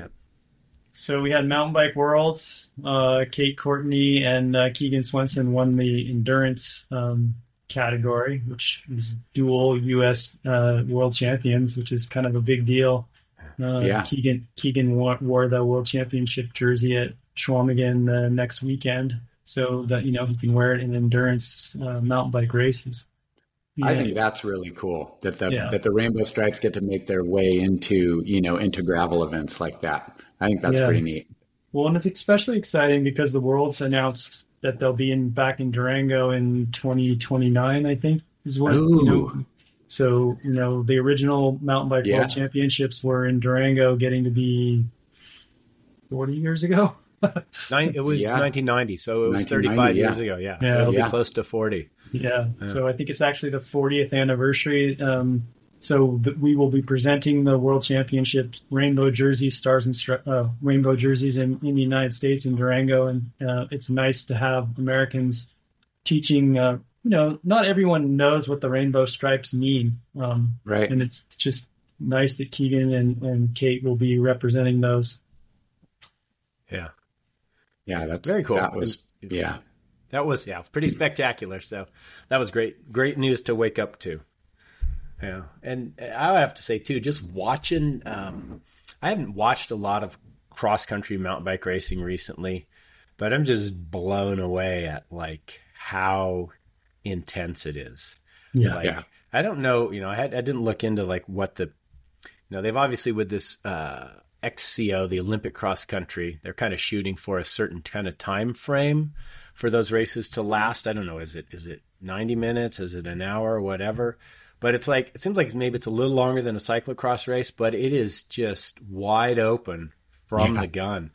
So we had Mountain Bike Worlds. Kate Courtney and Keegan Swenson won the endurance category, which is dual U.S. world champions, which is kind of a big deal. Keegan wore the world championship jersey at Schwamigan the next weekend, so that he can wear it in endurance mountain bike races. I think that's really cool that the Rainbow Stripes get to make their way into gravel events like that. I think that's pretty neat. Well, and it's especially exciting because the Worlds announced that they'll be back in Durango in 2029, I think is what, you know. So, you know, the original mountain bike world championships were in Durango, getting to be 40 years ago. It was 1990, so it was 35 years ago. Yeah. So it'll be close to 40. Yeah. So I think it's actually the 40th anniversary. We will be presenting the World Championship rainbow jerseys, stars and rainbow jerseys in the United States in Durango, and it's nice to have Americans teaching. You know, not everyone knows what the rainbow stripes mean, right? And it's just nice that Keegan and Kate will be representing those. Yeah, that's very cool. That was pretty spectacular. So that was great news to wake up to. Yeah, and I have to say too, just watching. I haven't watched a lot of cross country mountain bike racing recently, but I'm just blown away at like how intense it is. I don't know. You know, I didn't look into like what the. You know, they've obviously with this XCO, the Olympic cross country, they're kind of shooting for a certain kind of time frame for those races to last. I don't know. Is it 90 minutes? Is it an hour? Whatever. But it seems like maybe it's a little longer than a cyclocross race, but it is just wide open from the gun.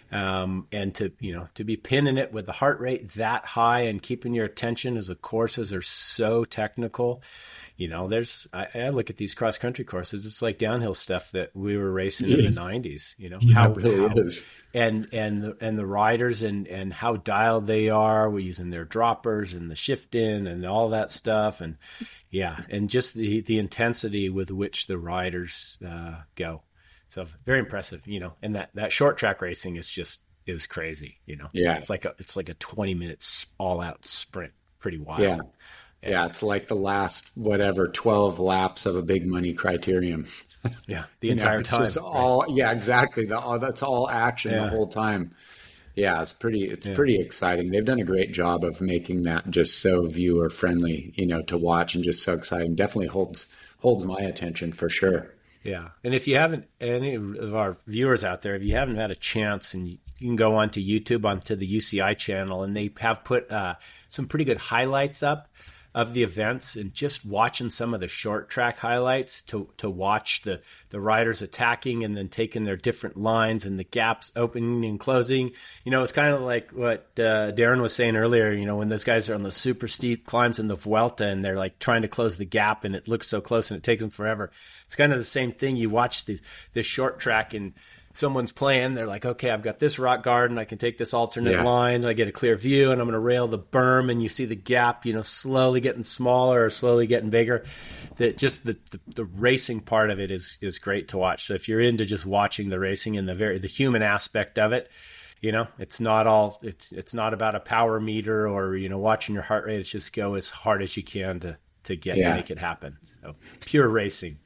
And to be pinning it with the heart rate that high and keeping your attention as the courses are so technical. You know, I look at these cross country courses, it's like downhill stuff that we were racing in the 90s, you know, how it is. And the riders and how dialed they are. We're using their droppers and the shift in and all that stuff. And and just the intensity with which the riders go. So very impressive, you know, and that short track racing is crazy, you know. Yeah. It's like a 20-minute all out sprint, pretty wild. Yeah, it's like the last 12 laps of a big money criterium. Yeah, the entire time. Just exactly. That's all action the whole time. Yeah, it's pretty exciting. They've done a great job of making that just so viewer friendly, you know, to watch, and just so exciting. Definitely holds my attention for sure. Yeah, and if you haven't, any of our viewers out there, if you haven't had a chance, and you can go onto YouTube, onto the UCI channel, and they have put some pretty good highlights up of the events, and just watching some of the short track highlights to watch the riders attacking and then taking their different lines and the gaps opening and closing. You know, it's kind of like what Darren was saying earlier, you know, when those guys are on the super steep climbs in the Vuelta and they're like trying to close the gap and it looks so close and it takes them forever. It's kind of the same thing. You watch this short track and someone's playing, they're like, okay, I've got this rock garden, I can take this alternate line, I get a clear view, and I'm going to rail the berm, and you see the gap, you know, slowly getting smaller or slowly getting bigger. That just the racing part of it is great to watch. So if you're into just watching the racing and the human aspect of it, you know, it's not not about a power meter or, you know, watching your heart rate. It's just go as hard as you can to make it happen. So pure racing.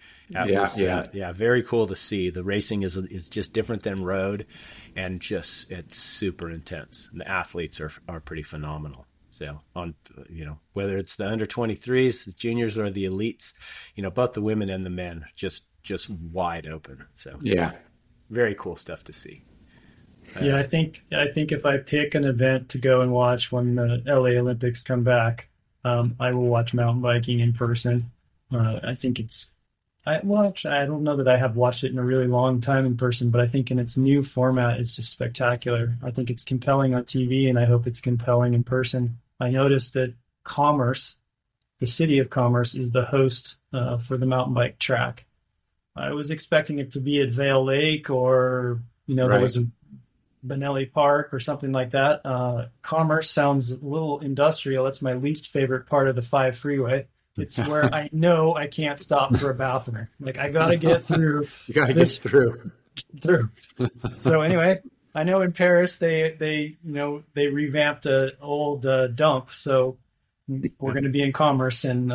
Very cool to see. The racing is just different than road, and just it's super intense. And the athletes are pretty phenomenal. So on, you know, whether it's the under 23s, the juniors, or the elites, you know, both the women and the men just wide open. So very cool stuff to see. I think if I pick an event to go and watch when the LA Olympics come back, I will watch mountain biking in person. I think I don't know that I have watched it in a really long time in person, but I think in its new format, it's just spectacular. I think it's compelling on TV, and I hope it's compelling in person. I noticed that Commerce, the city of Commerce, is the host for the mountain bike track. I was expecting it to be at Vail Lake, or, you know, there was a Benelli Park or something like that. Commerce sounds a little industrial. That's my least favorite part of the 5 freeway. It's where I know I can't stop for a bathroom. Like, I got to get through. You got to get through. So anyway, I know in Paris they revamped an old dump. So we're going to be in Commerce, and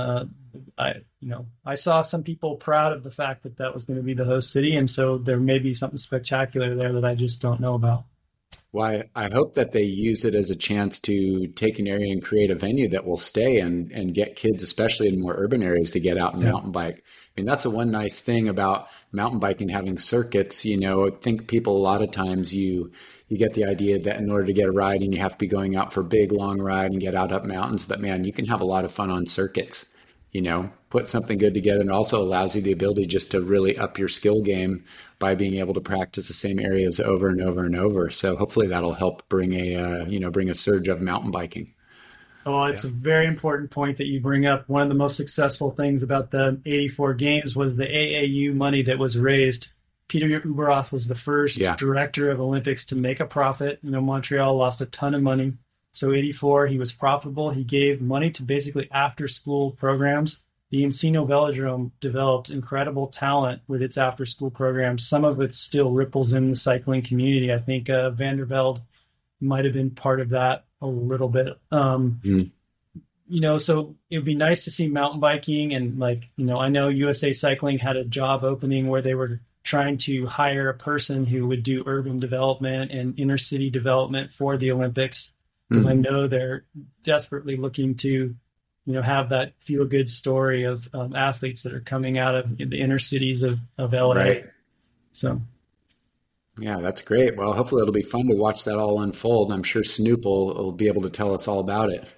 I saw some people proud of the fact that was going to be the host city, and so there may be something spectacular there that I just don't know about. Well, I hope that they use it as a chance to take an area and create a venue that will stay and get kids, especially in more urban areas, to get out and mountain bike. I mean, that's the one nice thing about mountain biking, having circuits. I think people a lot of times you get the idea that in order to get a ride and you have to be going out for a big, long ride and get out up mountains. But man, you can have a lot of fun on circuits, put something good together, and also allows you the ability just to really up your skill game by being able to practice the same areas over and over and over. So hopefully that'll help bring a surge of mountain biking. Well, it's a very important point that you bring up. One of the most successful things about the 84 games was the AAU money that was raised. Peter Ueberroth was the first director of Olympics to make a profit. Montreal lost a ton of money. So 84, he was profitable. He gave money to basically after-school programs. The Encino Velodrome developed incredible talent with its after-school programs. Some of it still ripples in the cycling community. I think Vandervelde might have been part of that a little bit. So it would be nice to see mountain biking. And I know USA Cycling had a job opening where they were trying to hire a person who would do urban development and inner city development for the Olympics. Because I know they're desperately looking to, have that feel-good story of athletes that are coming out of the inner cities of LA. Right. So, yeah, that's great. Well, hopefully it'll be fun to watch that all unfold. I'm sure Snoop will be able to tell us all about it.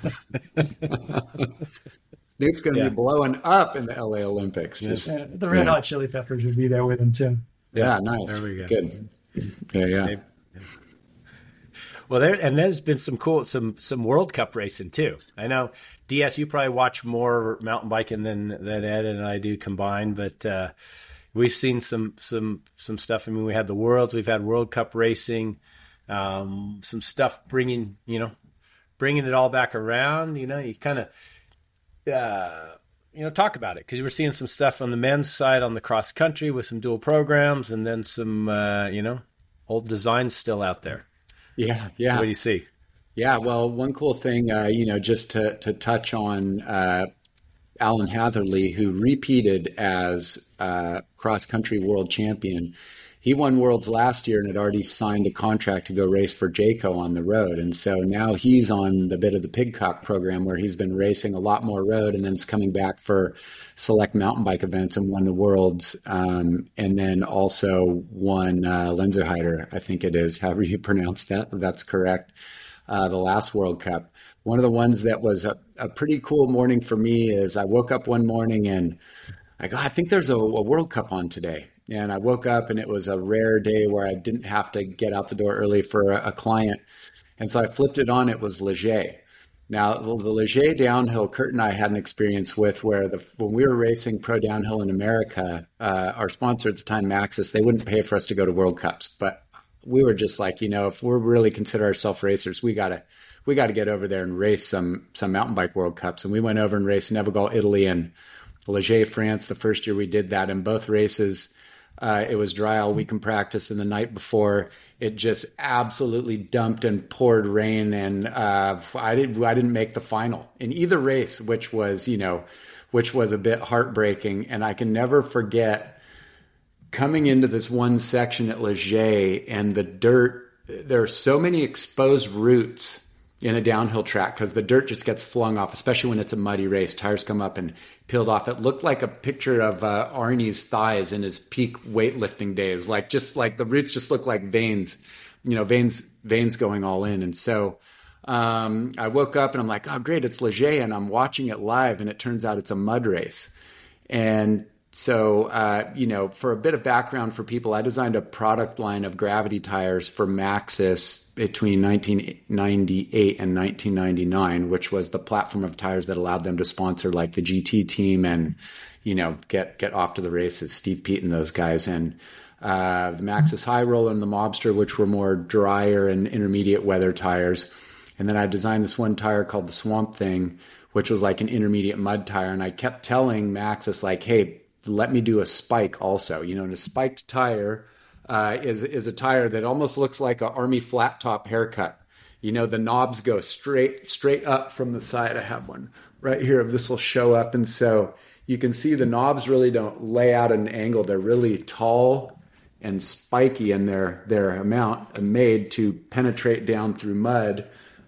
Snoop's going to be blowing up in the LA Olympics. Yes. The Red Hot Chili Peppers would be there with him too. Yeah, nice. There we go. Good. Yeah. Well, there's been some cool, some World Cup racing too. I know, DS, you probably watch more mountain biking than Ed and I do combined, but we've seen some stuff. I mean, we had the Worlds, we've had World Cup racing, some stuff bringing it all back around. You kind of talk about it, because you were seeing some stuff on the men's side on the cross country with some dual programs, and then some old designs still out there. Yeah. So what do you see? Yeah, well, one cool thing, just to touch on Alan Hatherley, who repeated as cross-country world champion. He won Worlds last year and had already signed a contract to go race for Jayco on the road. And so now he's on the bit of the Pidcock program, where he's been racing a lot more road, and then is coming back for select mountain bike events and won the Worlds. And then also won Lenzerheide, I think it is, however you pronounce that. That's correct. The last World Cup. One of the ones that was a pretty cool morning for me is I woke up one morning and I go, I think there's a World Cup on today. And I woke up and it was a rare day where I didn't have to get out the door early for a client. And so I flipped it on. It was Leger. Now, the Leger downhill, Kurt and I had an experience with where when we were racing pro downhill in America, our sponsor at the time, Maxxis, they wouldn't pay for us to go to World Cups. But we were just like, if we're really consider ourselves racers, we got to get over there and race some mountain bike World Cups. And we went over and raced Nevegal, Italy, and Leger, France, the first year we did that. In both races, it was dry all week in practice, and the night before it just absolutely dumped and poured rain, and I didn't make the final in either race, which was a bit heartbreaking. And I can never forget coming into this one section at Leger, and the dirt. There are so many exposed roots in a downhill track because the dirt just gets flung off, especially when it's a muddy race. Tires come up and peeled off. It looked like a picture of Arnie's thighs in his peak weightlifting days. Just like the roots just look like veins, veins going all in. And so I woke up and I'm like, oh, great, it's Leger. And I'm watching it live, and it turns out it's a mud race. And so, for a bit of background for people, I designed a product line of gravity tires for Maxxis between 1998 and 1999, which was the platform of tires that allowed them to sponsor like the GT team and, get off to the races, Steve Pete and those guys. And the Maxxis High Roller and the Mobster, which were more drier and intermediate weather tires. And then I designed this one tire called the Swamp Thing, which was like an intermediate mud tire. And I kept telling Maxxis, like, hey, let me do a spike also. And a spiked tire is a tire that almost looks like an Army flat top haircut. The knobs go straight up from the side. I have one right here. This will show up. And so you can see the knobs really don't lay out at an angle. They're really tall and spiky in their amount, made to penetrate down through mud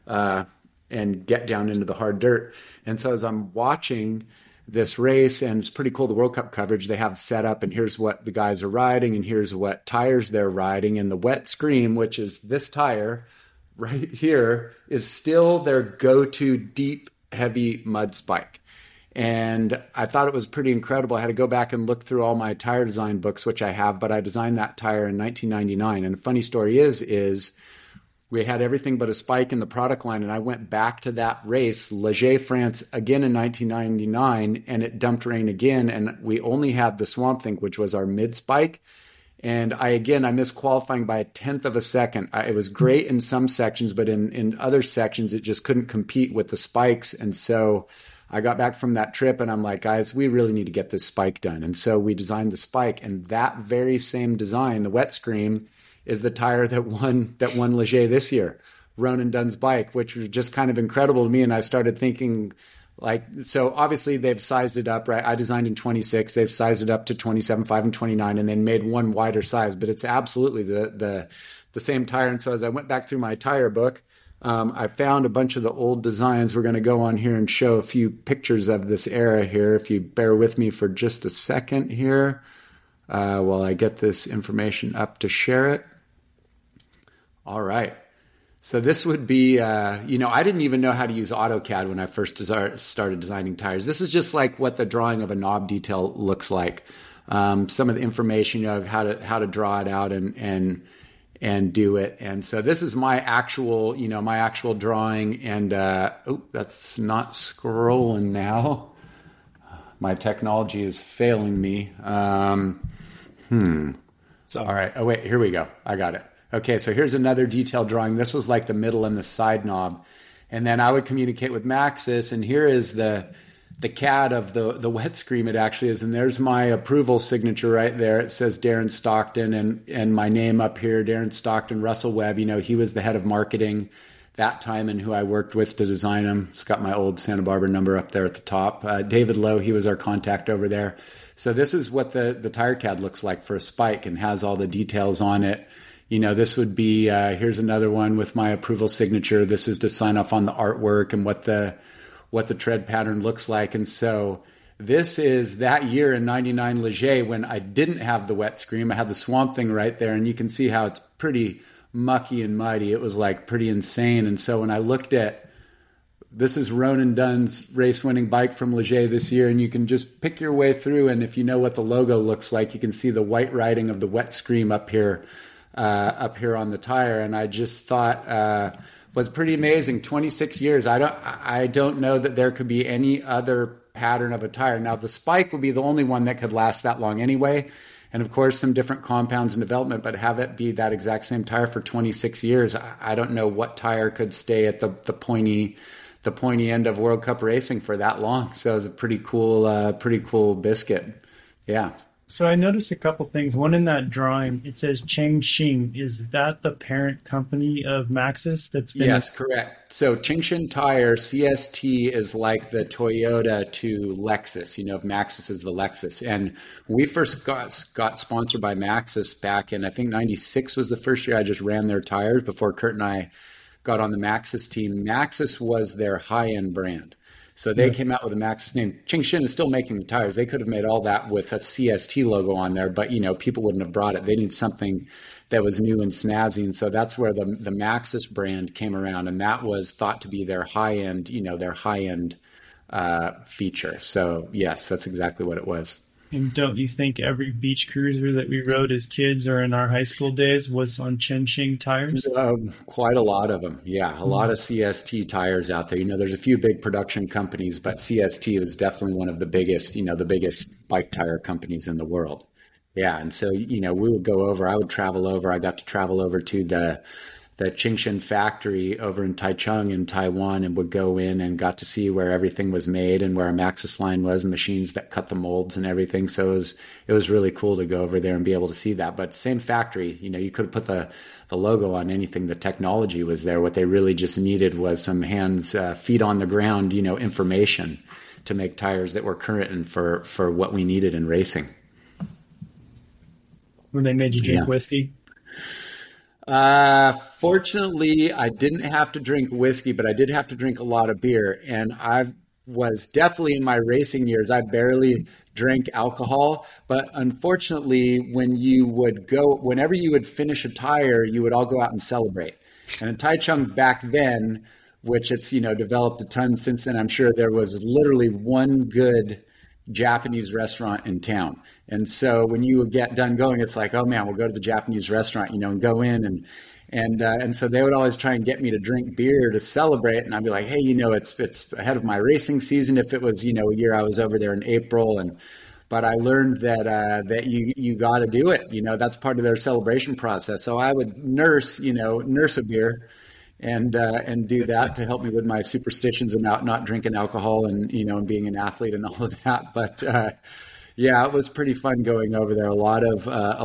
and get down into the hard dirt. And so as I'm watching this race, and it's pretty cool, the World Cup coverage they have set up, and here's what the guys are riding, and here's what tires they're riding, and the Wet Scream, which is this tire right here, is still their go-to deep, heavy mud spike. And I thought it was pretty incredible. I had to go back and look through all my tire design books, which I have, but I designed that tire in 1999. And the funny story is we had everything but a spike in the product line, and I went back to that race, Leger, France, again in 1999, and it dumped rain again, and we only had the Swamp Thing, which was our mid spike. And I missed qualifying by 1/10 of a second. It was great in some sections, but in other sections, it just couldn't compete with the spikes. And so I got back from that trip, and I'm like, guys, we really need to get this spike done. And so we designed the spike, and that very same design, the Wet Scream, is the tire that won Leger this year, Ronan Dunn's bike, which was just kind of incredible to me. And I started thinking, so obviously they've sized it up, right? I designed in 26, they've sized it up to 27, 5, and 29, and then made one wider size, but it's absolutely the same tire. And so as I went back through my tire book, I found a bunch of the old designs. We're going to go on here and show a few pictures of this era here. If you bear with me for just a second here, while I get this information up to share it. All right. So this would be, I didn't even know how to use AutoCAD when I first started designing tires. This is just like what the drawing of a knob detail looks like. Some of the information of how to draw it out and do it. And so this is my actual drawing. And that's not scrolling now. My technology is failing me. All right. Oh wait, here we go. I got it. Okay, so here's another detailed drawing. This was like the middle and the side knob. And then I would communicate with Maxxis, and here is the CAD of the Wet Scream it actually is. And there's my approval signature right there. It says Darren Stockton, and my name up here, Darren Stockton. Russell Webb, he was the head of marketing that time and who I worked with to design them. It's got my old Santa Barbara number up there at the top. David Lowe, he was our contact over there. So this is what the tire CAD looks like for a spike and has all the details on it. This would be, here's another one with my approval signature. This is to sign off on the artwork and what the tread pattern looks like. And so this is that year in 99 Leger when I didn't have the Wet Scream. I had the Swamp Thing right there, and you can see how it's pretty mucky and muddy. It was like pretty insane. And so when I looked at, this is Ronan Dunn's race-winning bike from Leger this year, and you can just pick your way through. And if you know what the logo looks like, you can see the white writing of the Wet Scream up here on the tire. And I just thought was pretty amazing. 26 years. I don't know that there could be any other pattern of a tire. Now the spike would be the only one that could last that long anyway. And of course, some different compounds in development, but have it be that exact same tire for 26 years. I don't know what tire could stay at the pointy end of World Cup racing for that long. So it was a pretty cool biscuit. Yeah. So I noticed a couple things. One, in that drawing, it says Chengxin. Is that the parent company of Maxxis? Yes, correct. So Chengxin Tire, CST, is like the Toyota to Lexus. If Maxxis is the Lexus. And when we first got sponsored by Maxxis back in, I think 96 was the first year I just ran their tires before Kurt and I got on the Maxxis team. Maxxis was their high-end brand. So they came out with a Maxxis name. Chengxin is still making the tires. They could have made all that with a CST logo on there, but people wouldn't have brought it. They needed something that was new and snazzy, and so that's where the Maxxis brand came around, and that was thought to be their high-end, feature. So yes, that's exactly what it was. And don't you think every beach cruiser that we rode as kids or in our high school days was on Chengxin tires? Quite a lot of them. Yeah, a lot of CST tires out there. There's a few big production companies, but CST is definitely one of the biggest, the biggest bike tire companies in the world. Yeah, and so, we would go over, I would travel over. I got to travel over to the Chengxin factory over in Taichung in Taiwan, and would go in and got to see where everything was made and where a Maxxis line was, and machines that cut the molds and everything. So it was really cool to go over there and be able to see that. But same factory, you could have put the logo on anything. The technology was there. What they really just needed was some hands, feet on the ground, information to make tires that were current and for what we needed in racing. when they made you drink whiskey? Fortunately, I didn't have to drink whiskey, but I did have to drink a lot of beer. And I was definitely in my racing years, I barely drank alcohol. But unfortunately, whenever you would finish a tire, you would all go out and celebrate. And in Taichung back then, which it's, developed a ton since then, I'm sure there was literally one good Japanese restaurant in town. And so when you would get done going, it's like, oh man, we'll go to the Japanese restaurant, and go in and so they would always try and get me to drink beer to celebrate. And I'd be like, hey, it's ahead of my racing season. If it was, a year I was over there in April, but I learned that you got to do it. That's part of their celebration process. So I would nurse a beer and do that to help me with my superstitions about not drinking alcohol and and being an athlete and all of that. But yeah, it was pretty fun going over there. A lot of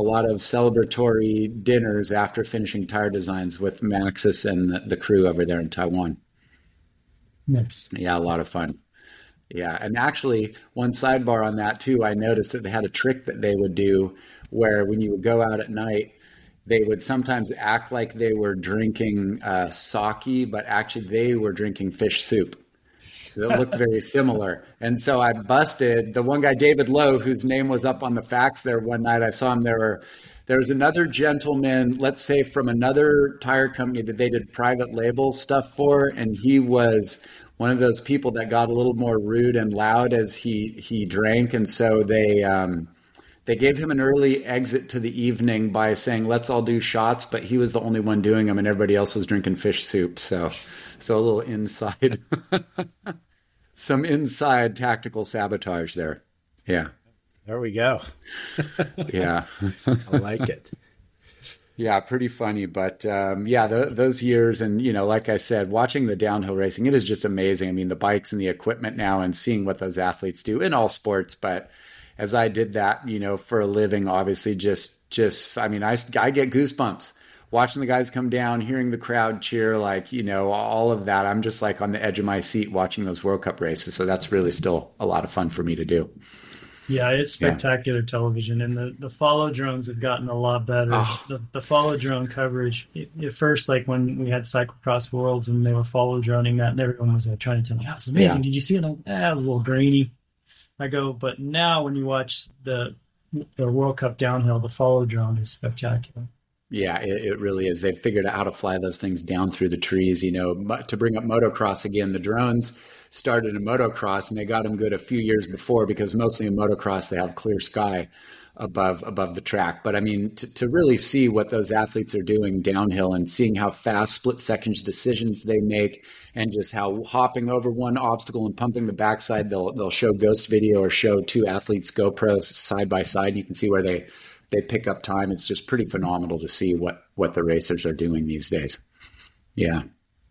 celebratory dinners after finishing tire designs with Maxxis and the crew over there in Taiwan. Nice. Yeah, a lot of fun. Yeah, and actually, one sidebar on that too, I noticed that they had a trick that they would do where when you would go out at night, they would sometimes act like they were drinking sake, but actually they were drinking fish soup. It looked very similar. And so I busted the one guy, David Lowe, whose name was up on the facts there one night. I saw him there. There was another gentleman, let's say from another tire company that they did private label stuff for. And he was one of those people that got a little more rude and loud as he drank. And so they gave him an early exit to the evening by saying, let's all do shots. But he was the only one doing them and everybody else was drinking fish soup. So a little inside, some inside tactical sabotage there. Yeah. There we go. Yeah. I like it. Yeah, pretty funny. But those years and, like I said, watching the downhill racing, it is just amazing. I mean, the bikes and the equipment now and seeing what those athletes do in all sports. But as I did that, for a living, obviously I get goosebumps watching the guys come down, hearing the crowd cheer, all of that. I'm just like on the edge of my seat watching those World Cup races. So that's really still a lot of fun for me to do. Yeah, it's spectacular television, and the follow drones have gotten a lot better. Oh. The follow drone coverage, at first, like when we had Cyclocross Worlds and they were follow droning that, and everyone was trying to tell me, oh, it's amazing. Yeah. Did you see it? It was a little grainy. I go, but now when you watch the World Cup downhill, the follow drone is spectacular. Yeah, it really is. They've figured out how to fly those things down through the trees. To bring up motocross again, the drones started in motocross and they got them good a few years before because mostly in motocross they have clear sky above the track. But I mean, to really see what those athletes are doing downhill and seeing how fast split seconds decisions they make and just how hopping over one obstacle and pumping the backside, they'll show ghost video or show two athletes GoPros side by side. And you can see where they pick up time. It's just pretty phenomenal to see what the racers are doing these days. Yeah.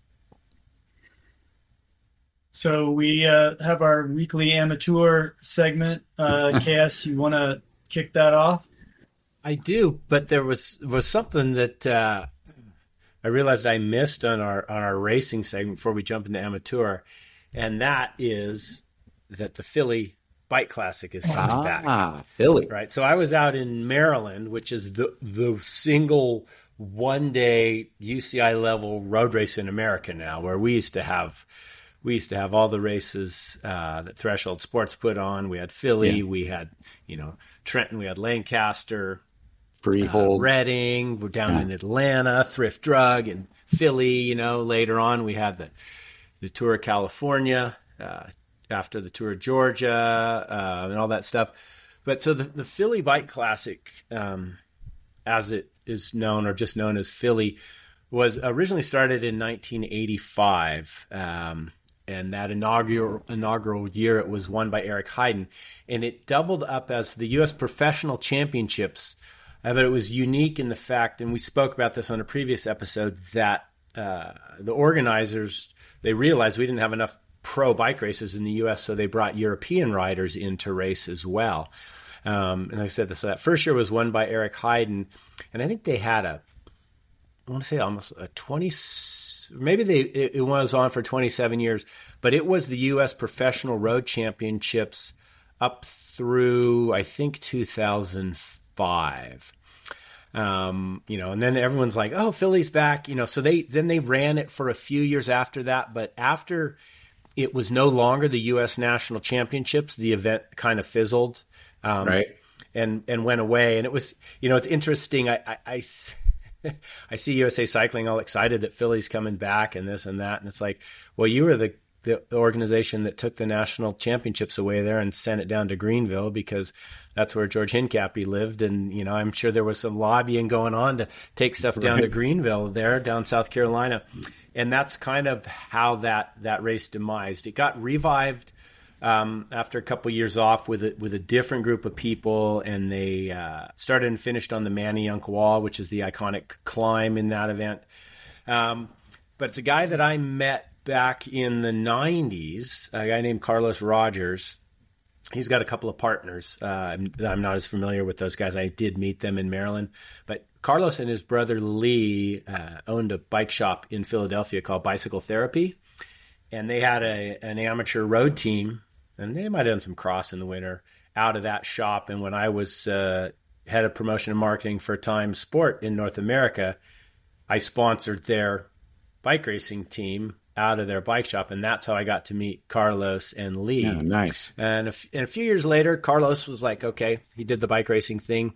So we have our weekly amateur segment. KS, you want to kick that off? I do, but there was something that I realized I missed on our racing segment before we jump into amateur, and that is that the Philly Bike Classic is coming back. Philly. Right. So I was out in Maryland, which is the single one-day UCI level road race in America now, where we used to have all the races that Threshold Sports put on. We had Philly, we had Trenton, we had Lancaster, Freehold, Reading. We're down in Atlanta, Thrift Drug, and Philly. Later on we had the Tour of California. After the Tour of Georgia and all that stuff. But so the Philly Bike Classic, as it is known or just known as Philly, was originally started in 1985. And that inaugural year, it was won by Eric Heiden. And it doubled up as the U.S. Professional Championships. But it was unique in the fact, and we spoke about this on a previous episode, that the organizers, they realized we didn't have enough pro bike races in the U.S., so they brought European riders in to race as well. And like I said, so that first year was won by Eric Heiden, and I think they had I want to say almost a 20, maybe it was on for 27 years, but it was the U.S. Professional Road Championships up through, I think, 2005. And then everyone's like, oh, Philly's back, so they ran it for a few years after that. But after it was no longer the U.S. National Championships, the event kind of fizzled, right. And went away. And it was, it's interesting. I see USA Cycling all excited that Philly's coming back and this and that. And it's like, well, you were the organization that took the national championships away there and sent it down to Greenville because that's where George Hincapie lived. And, I'm sure there was some lobbying going on to take stuff down to Greenville there, down South Carolina. And that's kind of how that race demised. It got revived after a couple years off with a different group of people, and they started and finished on the Manayunk Wall, which is the iconic climb in that event. But it's a guy that I met back in the 90s, a guy named Carlos Rogers. He's got a couple of partners. I'm not as familiar with those guys. I did meet them in Maryland. But Carlos and his brother Lee owned a bike shop in Philadelphia called Bicycle Therapy. And they had an amateur road team, and they might have done some cross in the winter out of that shop. And when I was head of promotion and marketing for Time Sport in North America, I sponsored their bike racing team out of their bike shop, and that's how I got to meet Carlos and Lee. Oh, nice. And a few years later, Carlos was like, okay, he did the bike racing thing.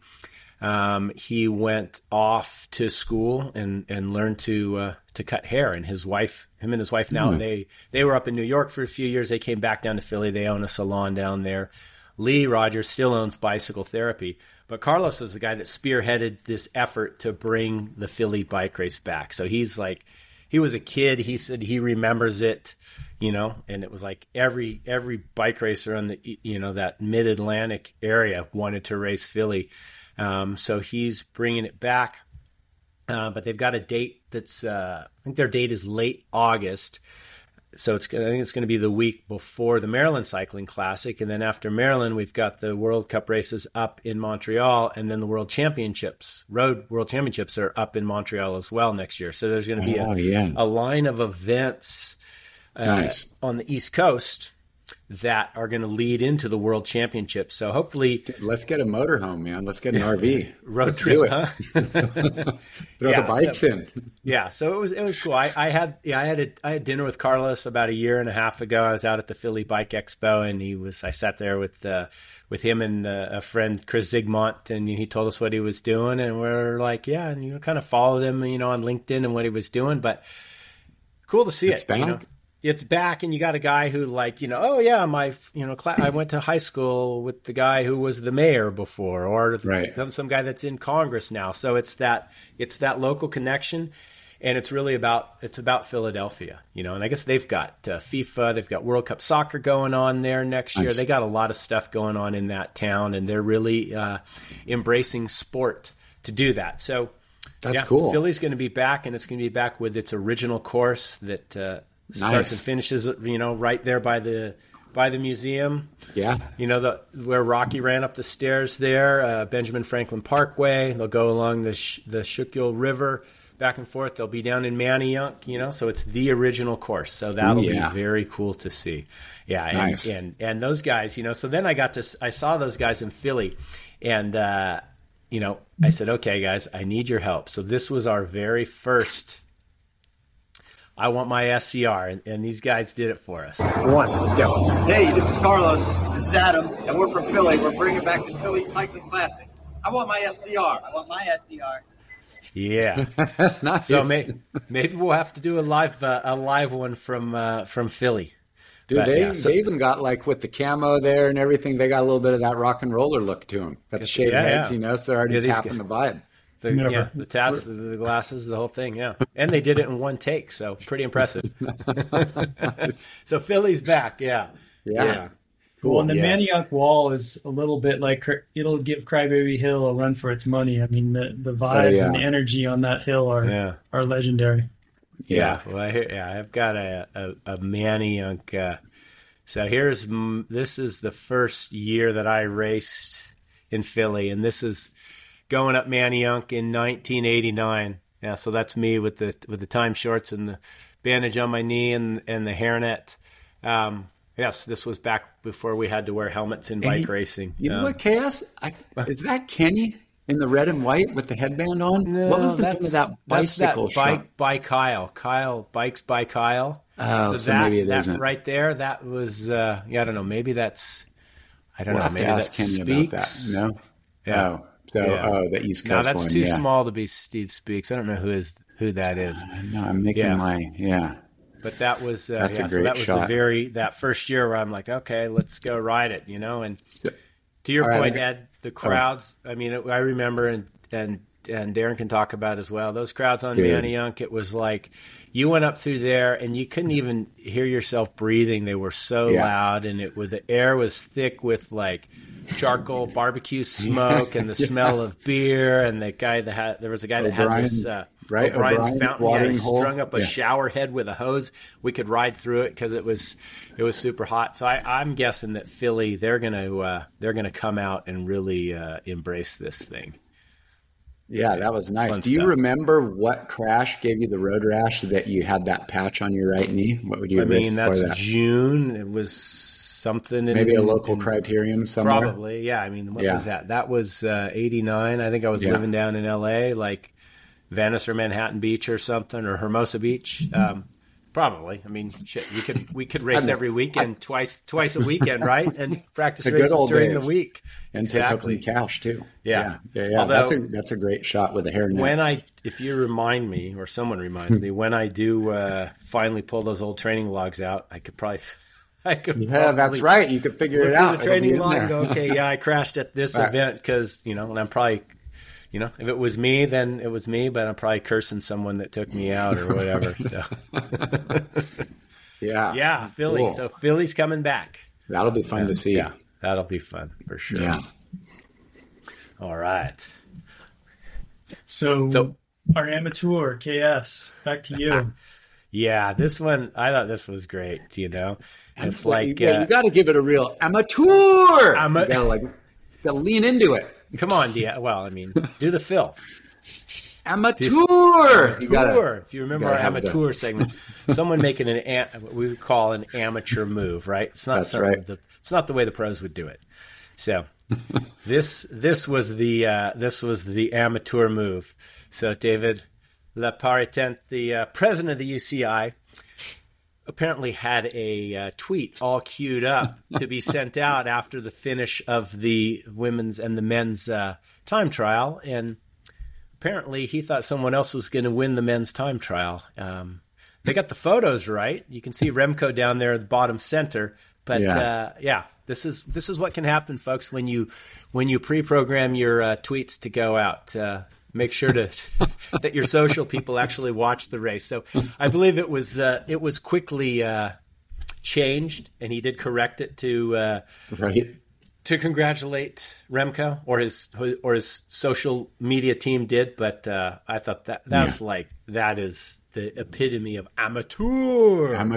He went off to school and learned to cut hair. And him and his wife now, they were up in New York for a few years. They came back down to Philly. They own a salon down there. Lee Rogers still owns Bicycle Therapy. But Carlos was the guy that spearheaded this effort to bring the Philly bike race back. So he's like, he was a kid. He said he remembers it, and it was like every bike racer on the, that mid-Atlantic area wanted to race Philly. So he's bringing it back. But they've got a date that's, I think their date is late August. So I think it's going to be the week before the Maryland Cycling Classic. And then after Maryland, we've got the World Cup races up in Montreal. And then the World Championships, Road World Championships are up in Montreal as well next year. So there's going to be a line of events on the East Coast that are going to lead into the World Championships. So hopefully, let's get a motorhome, man. Let's get an RV. Road trip, huh? Throw the bikes in. Yeah, so it was cool. I had dinner with Carlos about a year and a half ago. I was out at the Philly Bike Expo, and I sat there with him and a friend, Chris Zigmont, and he told us what he was doing, and we're like, yeah, and kind of followed him, on LinkedIn and what he was doing, but cool to see it. It's back, and you got a guy who I went to high school with the guy who was the mayor before, or some guy that's in Congress now. So it's that local connection, and it's really about Philadelphia, And I guess they've got FIFA, they've got World Cup soccer going on there next year. They got a lot of stuff going on in that town, and they're really embracing sport to do that. So that's cool. Philly's going to be back, and it's going to be back with its original course that. Starts and finishes, right there by the museum. Yeah. Where Rocky ran up the stairs there, Benjamin Franklin Parkway. They'll go along the Schuylkill River back and forth. They'll be down in Manayunk, so it's the original course. So that'll be very cool to see. Yeah. Nice. And those guys, so then I saw those guys in Philly, and, I said, okay, guys, I need your help. So this was our very first I want my SCR, and these guys did it for us. Let's go. Hey, this is Carlos. This is Adam, and we're from Philly. We're bringing back the Philly Cycling Classic. I want my SCR. I want my SCR. Yeah. Nice. So maybe we'll have to do a live one from Philly. Dude, they even got with the camo there and everything. They got a little bit of that rock and roller look to them. Got the shaved heads, so they're already tapping the vibe. The tats, the glasses, the whole thing, yeah. And they did it in one take, so pretty impressive. So Philly's back, yeah. Cool. Well, and the Manayunk Wall is a little bit like it'll give Crybaby Hill a run for its money. I mean, the vibes and the energy on that hill are legendary. Yeah. Well, I've got a Manayunk. So this is the first year that I raced in Philly, and this is going up Manayunk in 1989. Yeah, so that's me with the time shorts and the bandage on my knee and the hairnet. Yes, this was back before we had to wear helmets in bike racing. You know what, Chaos? Is that Kenny? In the red and white with the headband on? No, what was the name of that bicycle shop? Bike by Kyle. Bikes by Kyle. Oh, so maybe it that isn't. Right there, that was, I don't know, maybe that's, I don't know, maybe that's Kenny Speaks. about that. No? Yeah. The East Coast one. No, that's too small to be Steve Speaks. I don't know who that is. No, I'm making But that was, that's a great so that was shot. that first year where I'm like, okay, let's go ride it, and to your point, Ed, the crowds, I mean, I remember, and Darren can talk about as well, those crowds on Manayunk, it was like you went up through there and you couldn't even hear yourself breathing. They were so loud, and the air was thick with like charcoal barbecue smoke and the smell of beer. And there was a guy that had this O'Brien's fountain. He strung up a shower head with a hose. We could ride through it because it was super hot. So I'm guessing that Philly, they're gonna come out and really embrace this thing. Yeah, that was nice. Do stuff. you remember what crash gave you the road rash that you had that patch on your right knee? What would you have race that's for that? June. It was something maybe a local criterium somewhere. Probably, yeah. I mean, what was that? That was 89. I think I was living down in LA, like Venice or Manhattan Beach or something, or Hermosa Beach. Probably. I mean, shit, we could race every weekend, twice a weekend, right? And practice races during the week. And take up the cash too. Yeah. Although, that's a great shot with a hairnet. If you remind me, or someone reminds me, when I do finally pull those old training logs out, I could that's right. You could figure it out. The training log and go, okay, I crashed at this event because, and I'm probably, if it was me, then it was me, but I'm probably cursing someone that took me out or whatever. So. Yeah, Philly. Cool. So Philly's coming back. That'll be fun to see. Yeah, that'll be fun for sure. Yeah. All right. So our amateur KS, back to you. Yeah, this one, I thought this was great, It's like... you got to give it a real amateur! You got to lean into it. Come on, well, I mean, do the Phil. Amateur! If you remember our amateur segment, someone making what we would call an amateur move, right? It's not it's not the way the pros would do it. So this was the amateur move. So David Laparitent, the president of the UCI, apparently had a tweet all queued up to be sent out after the finish of the women's and the men's time trial, and apparently he thought someone else was going to win the men's time trial. They got the photos right. You can see Remco down there at the bottom center. But this is what can happen, folks, when you pre-program your tweets to go out. Make sure that your social people actually watch the race. So I believe it was quickly changed, and he did correct it to congratulate Remco, or his social media team did. But I thought that is the epitome of amateur. Yeah.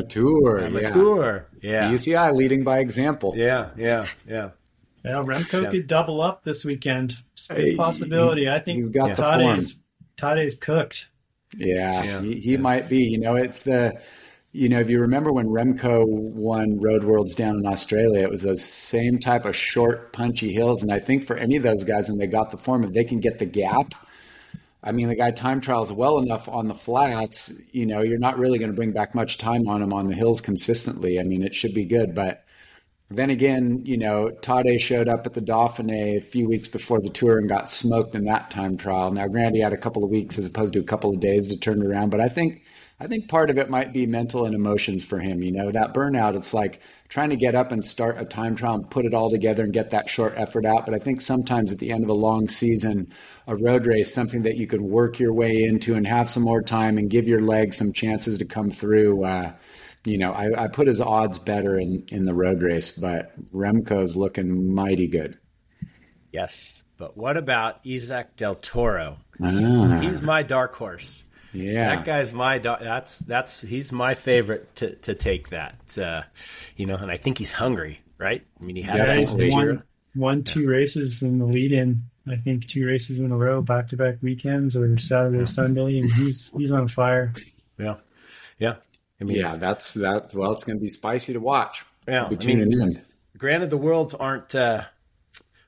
Yeah. The UCI leading by example. Yeah. Yeah, Remco could double up this weekend. It's a possibility. I think he's got the form. Tade's cooked. Yeah. He might be. It's if you remember when Remco won Road Worlds down in Australia, it was those same type of short, punchy hills. And I think for any of those guys, when they got the form, if they can get the gap, I mean, the guy time trials well enough on the flats, you're not really going to bring back much time on him on the hills consistently. I mean, it should be good. But then again, Tade showed up at the Dauphiné a few weeks before the Tour and got smoked in that time trial. Now, granted, he had a couple of weeks as opposed to a couple of days to turn it around. But I think part of it might be mental and emotions for him. That burnout, it's like trying to get up and start a time trial and put it all together and get that short effort out. But I think sometimes at the end of a long season, a road race, something that you can work your way into and have some more time and give your legs some chances to come through. I put his odds better in the road race, but Remco's looking mighty good. Yes. But what about Isaac Del Toro? He's my dark horse. Yeah, that guy's my he's my favorite to take that. And I think he's hungry, right? I mean, he had won 2 races in the lead-in. I think 2 races in a row, back-to-back weekends, or Saturday, Sunday, and he's on fire. Yeah. I mean, that's that. Well, it's going to be spicy to watch. Yeah, I'll be tuning in. Granted, the worlds aren't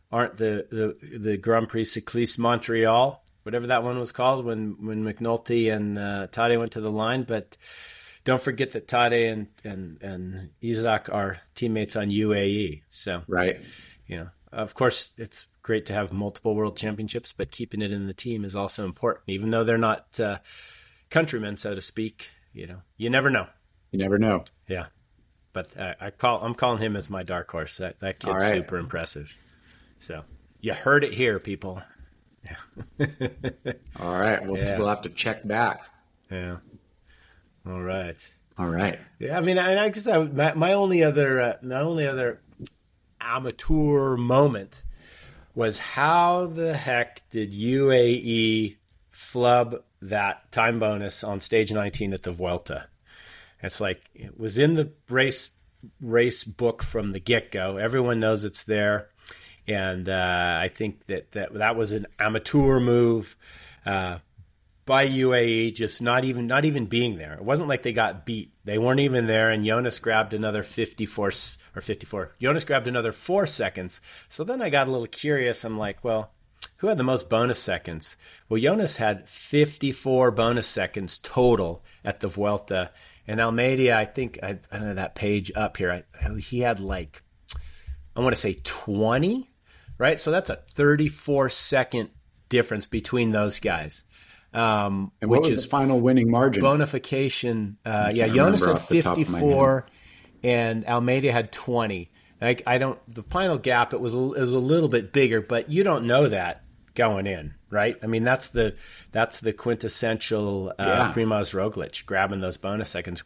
aren't the Grand Prix Cycliste Montreal, whatever that one was called, when McNulty and Tadej went to the line. But don't forget that Tadej and Isaac are teammates on UAE. So, right. Of course, it's great to have multiple world championships, but keeping it in the team is also important, even though they're not countrymen, so to speak. You never know. You never know. Yeah. But I'm calling him as my dark horse. That kid's super impressive. So you heard it here, people. Yeah. All right. We'll have to check back. Yeah. All right. Yeah. I mean, I guess my only other amateur moment was how the heck did UAE flub that time bonus on stage 19 at the Vuelta? It's like it was in the race book from the get-go. Everyone knows it's there. And I think that was an amateur move by UAE, just not even being there. It wasn't like they got beat. They weren't even there, and Jonas grabbed another 54. Jonas grabbed another 4 seconds. So then I got a little curious. I'm like, well, who had the most bonus seconds? Well, Jonas had 54 bonus seconds total at the Vuelta. And Almeida, I think, I don't know that page up here, he had like, I want to say 20, right? So that's a 34-second difference between those guys. And what was the final winning margin? Bonification. Jonas had 54 and Almeida had 20. The final gap, it was a little bit bigger, but you don't know that going in, right? I mean, that's the quintessential Primož Roglic, grabbing those bonus seconds.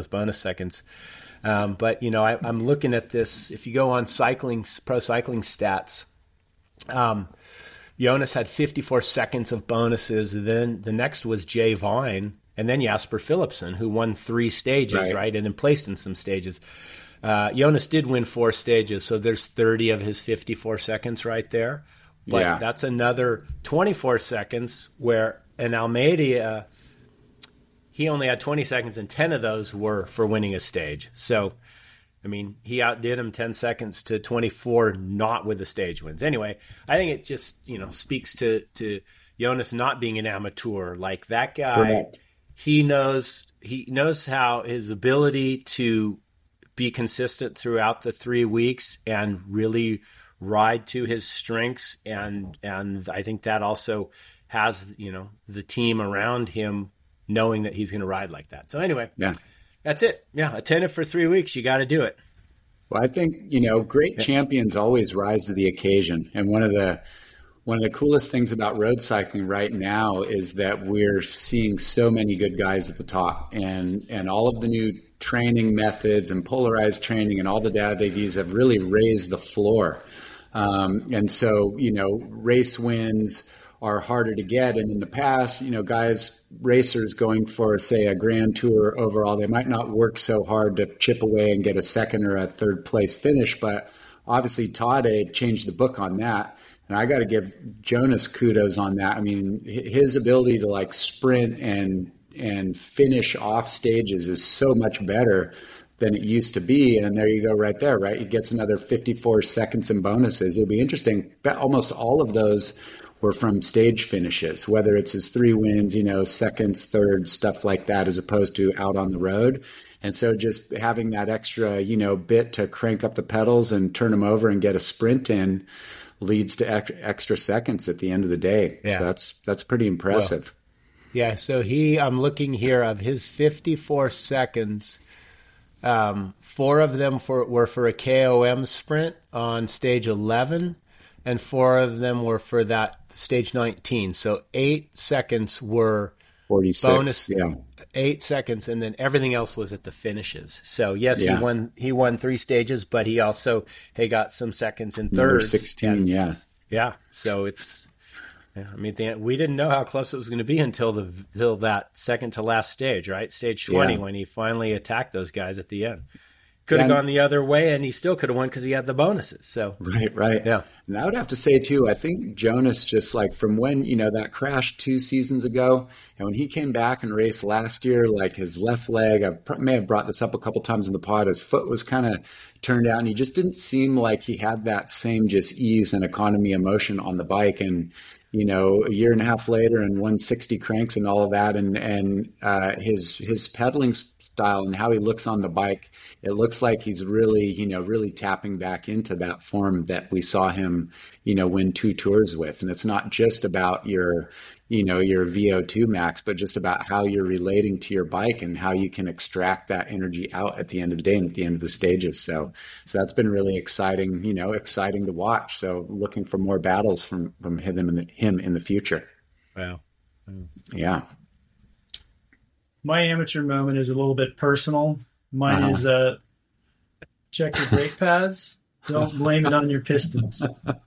But I'm looking at this. If you go on pro cycling stats, Jonas had 54 seconds of bonuses. Then the next was Jay Vine, and then Jasper Philipsen, who won 3 stages, right? And then placed in some stages. Jonas did win 4 stages, so there's 30 of his 54 seconds right there. But that's another 24 seconds where in Almeida, he only had 20 seconds, and 10 of those were for winning a stage. So, I mean, he outdid him 10 seconds to 24, not with the stage wins. Anyway, I think it just, speaks to Jonas not being an amateur. Like that guy, Correct. he knows how his ability to be consistent throughout the 3 weeks and really ride to his strengths, and I think that also has the team around him knowing that he's going to ride like that. So anyway, that's it. Yeah, attend it for 3 weeks. You got to do it. Well, I think great champions always rise to the occasion, and one of the coolest things about road cycling right now is that we're seeing so many good guys at the top, and all of the new training methods and polarized training and all the data they've used have really raised the floor. And so, race wins are harder to get. And in the past, racers going for, say, a Grand Tour overall, they might not work so hard to chip away and get a second or a third place finish. But obviously, Tadej changed the book on that. And I got to give Jonas kudos on that. I mean, his ability to sprint and finish off stages is so much better than it used to be. And there you go right there, right? He gets another 54 seconds in bonuses. It'll be interesting. Almost all of those were from stage finishes, whether it's his 3 wins, seconds, thirds, stuff like that, as opposed to out on the road. And so just having that extra, bit to crank up the pedals and turn them over and get a sprint in leads to extra seconds at the end of the day. Yeah. So that's pretty impressive. Well, so I'm looking here of his 54 seconds. 4 of them were for a KOM sprint on stage 11, and 4 of them were for that stage 19. So 8 seconds were 46, bonus. 8 seconds, and then everything else was at the finishes. So yes, he won 3 stages, but he also got some seconds in thirds. 16, yeah. So it's. Yeah, I mean, we didn't know how close it was going to be until that second to last stage, right? Stage 20, when he finally attacked those guys at the end. could have gone the other way, and he still could have won because he had the bonuses. So right. Yeah. And I would have to say too, I think Jonas, just like from when, that crash 2 seasons ago, and when he came back and raced last year, like his left leg, I may have brought this up a couple times in the pod, his foot was kind of turned out, and he just didn't seem like he had that same just ease and economy of motion on the bike. And a year and a half later and 160 cranks and all of that, and his pedaling style and how he looks on the bike, it looks like he's really, really tapping back into that form that we saw him, win 2 tours with. And it's not just about your VO2 max, but just about how you're relating to your bike and how you can extract that energy out at the end of the day and at the end of the stages. So that's been really exciting, exciting to watch. So looking for more battles from him in the future. Wow. Yeah. My amateur moment is a little bit personal. Mine is check your brake pads. Don't blame it on your pistons.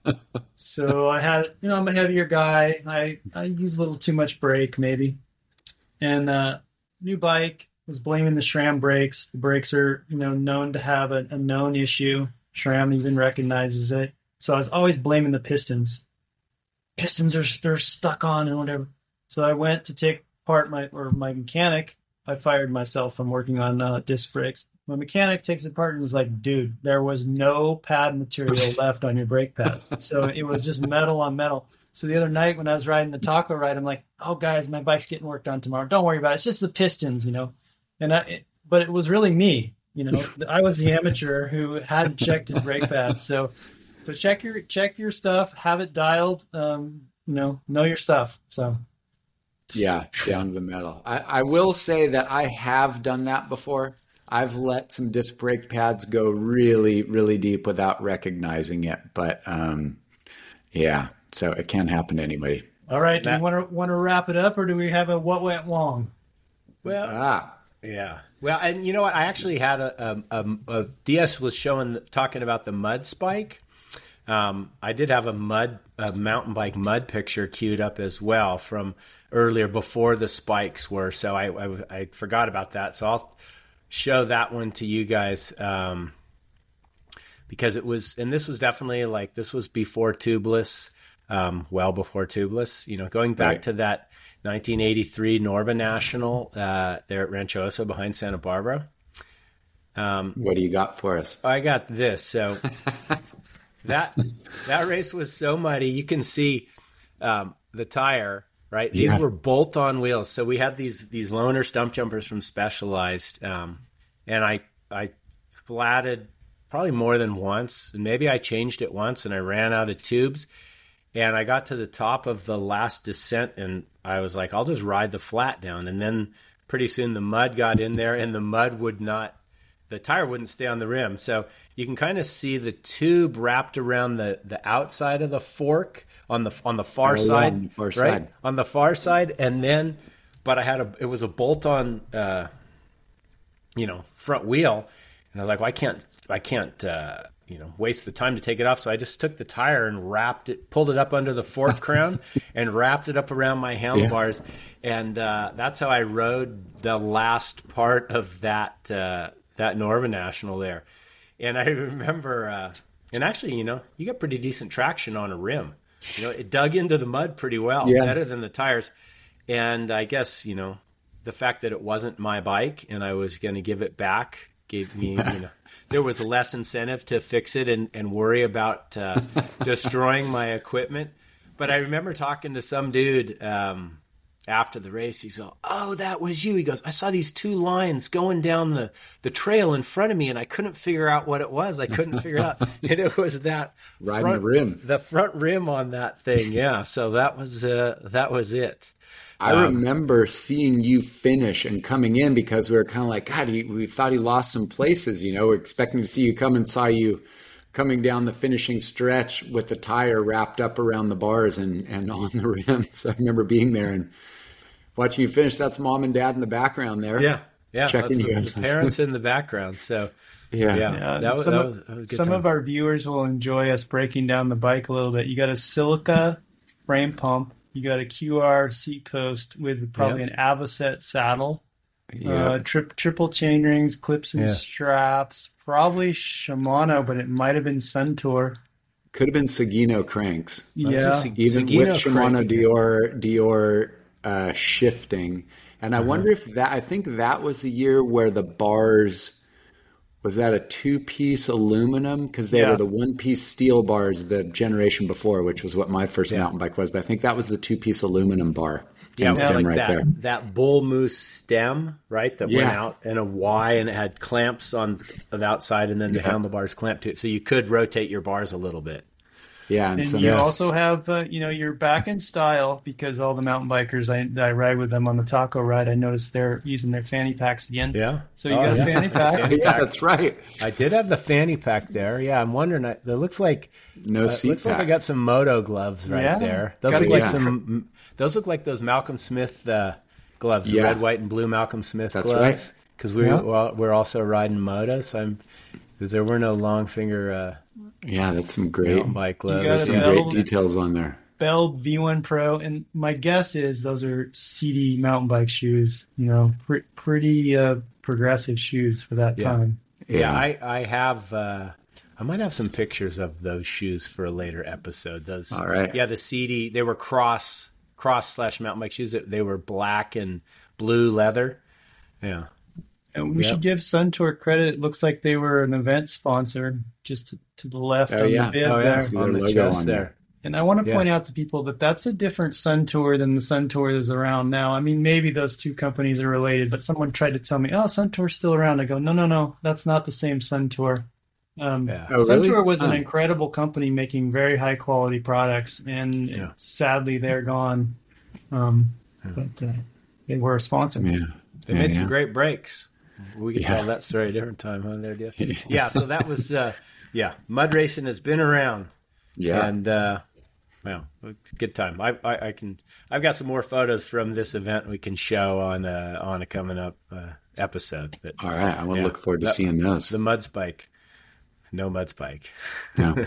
So I had, I'm a heavier guy. I use a little too much brake maybe. And new bike, was blaming the SRAM brakes. The brakes are, known to have a known issue. SRAM even recognizes it. So I was always blaming the pistons. They're stuck on and whatever. So I went to take apart my mechanic. I fired myself from working on disc brakes. My mechanic takes it apart and was like, dude, there was no pad material left on your brake pads. So it was just metal on metal. So the other night when I was riding the taco ride, I'm like, oh, guys, my bike's getting worked on tomorrow. Don't worry about it. It's just the pistons, but it was really me. I was the amateur who hadn't checked his brake pads. So check your stuff, have it dialed, know your stuff. So. Yeah, down to the metal. I will say that I have done that before. I've let some disc brake pads go really, really deep without recognizing it. But yeah, so it can happen to anybody. All right. Do you want to wrap it up, or do we have a what went wrong? Well, yeah. Well, and you know what? I actually had a DS was talking about the mud spike. I did have a mountain bike mud picture queued up as well from earlier before the spikes were. So I forgot about that. So I'll show that one to you guys because it was, and this was definitely this was before tubeless, well before tubeless. Going back to that 1983 Norva National there at Rancho Oso behind Santa Barbara. What do you got for us? I got this. So. That race was so muddy. You can see the tire, right? These were bolt-on wheels. So we had these loaner stump jumpers from Specialized, and I flatted probably more than once. And maybe I changed it once, and I ran out of tubes. And I got to the top of the last descent, and I was like, I'll just ride the flat down. And then pretty soon the mud got in there, and the mud the tire wouldn't stay on the rim. So you can kind of see the tube wrapped around the outside of the fork on the far side, right? On the far side. And then, but it was a bolt-on, front wheel. And I was like, well, I can't, waste the time to take it off. So I just took the tire and pulled it up under the fork crown and wrapped it up around my handlebars. Yeah. And that's how I rode the last part of that Norva National there. And I remember, and actually, you got pretty decent traction on a rim. It dug into the mud pretty well, better than the tires. And I guess, the fact that it wasn't my bike and I was going to give it back gave me, there was less incentive to fix it and worry about destroying my equipment. But I remember talking to some dude after the race. He's like, oh, that was you. He goes, I saw these 2 lines going down the trail in front of me, and I couldn't figure out what it was. I couldn't figure it out. And it was that the front rim on that thing. Yeah. So that was it. I remember seeing you finish and coming in because we were kind of like, God, we thought he lost some places. We're expecting to see you come and saw you coming down the finishing stretch with the tire wrapped up around the bars and on the rim. So I remember being there and watching you finish. That's mom and dad in the background there. Yeah. Checking you. The parents in the background. So that was good. Some of our viewers will enjoy us breaking down the bike a little bit. You got a silica frame pump. You got a QR seat post with probably an Avocet saddle. Triple chain rings, clips and straps, probably Shimano, but it might have been Suntour. Could have been Sagino cranks. Yeah. Even Sagino with Shimano crank. Dior shifting. And I wonder if I think that was the year where the bars, was that a 2-piece aluminum? Because they were the 1-piece steel bars the generation before, which was what my first mountain bike was. But I think that was the 2-piece aluminum bar. Yeah, stem like right there. that bull moose stem, right? That went out in a Y and it had clamps on the outside and then the handlebars clamped to it. So you could rotate your bars a little bit. Yeah. And you also have, you're back in style because all the mountain bikers, I ride with them on the taco ride. I noticed they're using their fanny packs again. Yeah. So you got a fanny pack. Yeah, that's right. I did have the fanny pack there. Yeah, I'm wondering. It looks like seat pack. like I got some moto gloves right there. Those look like some. Those look like those Malcolm Smith gloves, the red, white, and blue Malcolm Smith gloves. That's right. Because we're also riding motos. Because there were no long finger. That's some great bike gloves. There's some great details on there. Bell V1 Pro, and my guess is those are CD mountain bike shoes. Pretty progressive shoes for that time. Yeah, I have. I might have some pictures of those shoes for a later episode. Those, all right. Yeah, the CD. They were cross / mountain bike shoes. They were black and blue leather. Yeah. And we should give Suntour credit. It looks like they were an event sponsor just to the left on the bib there. On the chest there. And I want to point out to people that that's a different Suntour than the Suntour that's around now. I mean, maybe those two companies are related, but someone tried to tell me, Suntour's still around. I go, no, that's not the same Suntour. Suntour was an incredible company making very high quality products, and sadly they're gone. But they were a sponsor. Yeah. They made some great brakes. We can tell that story a different time, huh? There, yeah. So that was, mud racing has been around. Yeah, and good time. I've got some more photos from this event we can show on a coming up episode. But, all right, I will look forward to seeing those. The mud spike, no mud spike. No.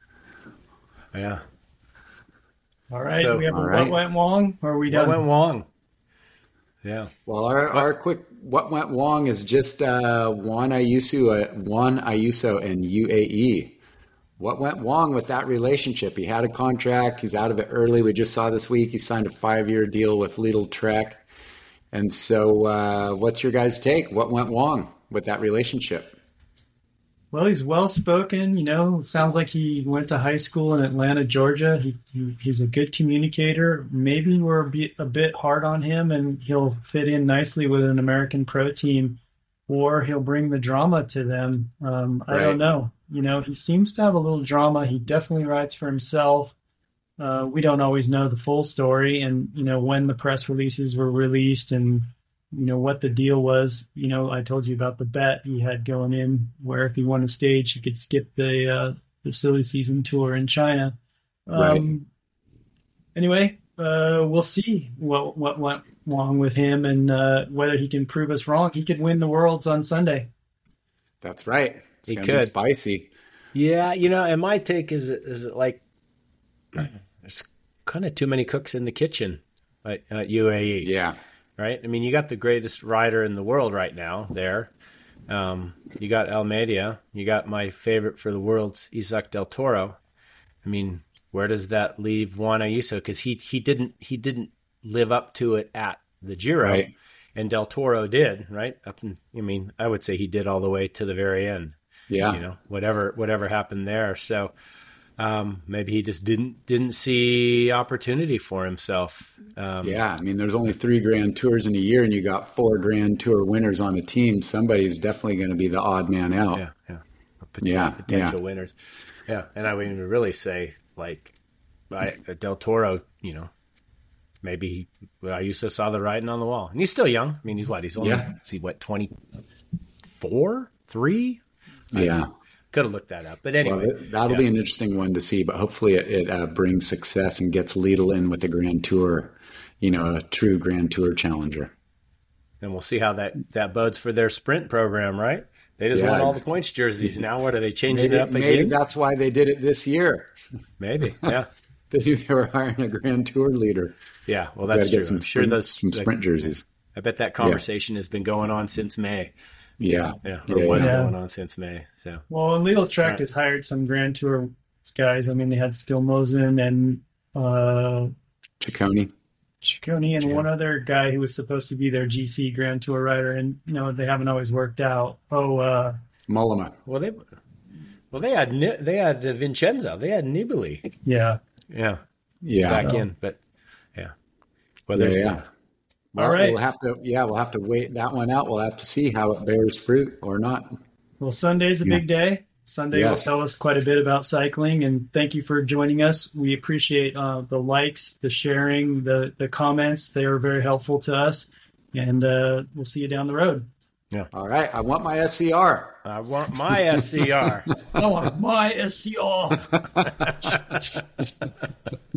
Yeah. All right, we have what went wrong, or are we done? What went wrong? Yeah. Well, our quick what went wrong is just Juan Ayuso and UAE. What went wrong with that relationship? He had a contract. He's out of it early. We just saw this week he signed a 5-year deal with Lidl Trek. And so what's your guys' take? What went wrong with that relationship? Well, he's well-spoken. Sounds like he went to high school in Atlanta, Georgia. He's a good communicator. Maybe we're a bit hard on him, and he'll fit in nicely with an American pro team, or he'll bring the drama to them. I don't know. He seems to have a little drama. He definitely writes for himself. We don't always know the full story, and, when the press releases were released and what the deal was. I told you about the bet he had going in, where if he won a stage, he could skip the silly season tour in China. Anyway, we'll see what went wrong with him and whether he can prove us wrong. He could win the Worlds on Sunday. That's right. He could. Be spicy. Yeah, and my take is it like there's kind of too many cooks in the kitchen at UAE. Yeah. Right? I mean, you got the greatest rider in the world right now there. You got Almeida. You got my favorite for the Worlds, Isaac Del Toro. I mean, where does that leave Juan Ayuso? Because he didn't live up to it at the Giro, right. And Del Toro did, right? I would say he did all the way to the very end. Yeah. Whatever happened there. So maybe he just didn't see opportunity for himself. There's only 3 Grand Tours in a year, and you got 4 Grand Tour winners on the team. Somebody's definitely going to be the odd man out. Potential winners. Yeah, and I would even really say Del Toro. Maybe Ayuso saw the writing on the wall, and he's still young. I mean, he's only 24, 3. Yeah. Could have looked that up. But anyway. That'll be an interesting one to see, but hopefully it brings success and gets Lidl in with the Grand Tour, a true Grand Tour challenger. And we'll see how that bodes for their sprint program, right? They just won all the points jerseys. Now what are they changing it up again? Maybe that's why they did it this year. Maybe, yeah. They knew they were hiring a Grand Tour leader. Yeah, well, that's true. Some sprint jerseys. I bet that conversation has been going on since May. Yeah. Or was going on since May. So well, and Legal Trek has hired some Grand Tour guys. I mean, they had Skilmosen and Ciccone and one other guy who was supposed to be their GC Grand Tour rider, and they haven't always worked out. Mollema. Well, they had Vincenzo. They had Nibali. Yeah. Back in, but Well, Well, all right. We'll have to wait that one out. We'll have to see how it bears fruit or not. Well, Sunday's a big day. Sunday will tell us quite a bit about cycling, and thank you for joining us. We appreciate the likes, the sharing, the comments. They are very helpful to us, and we'll see you down the road. Yeah. All right. I want my SCR. I want my SCR. I want my SCR.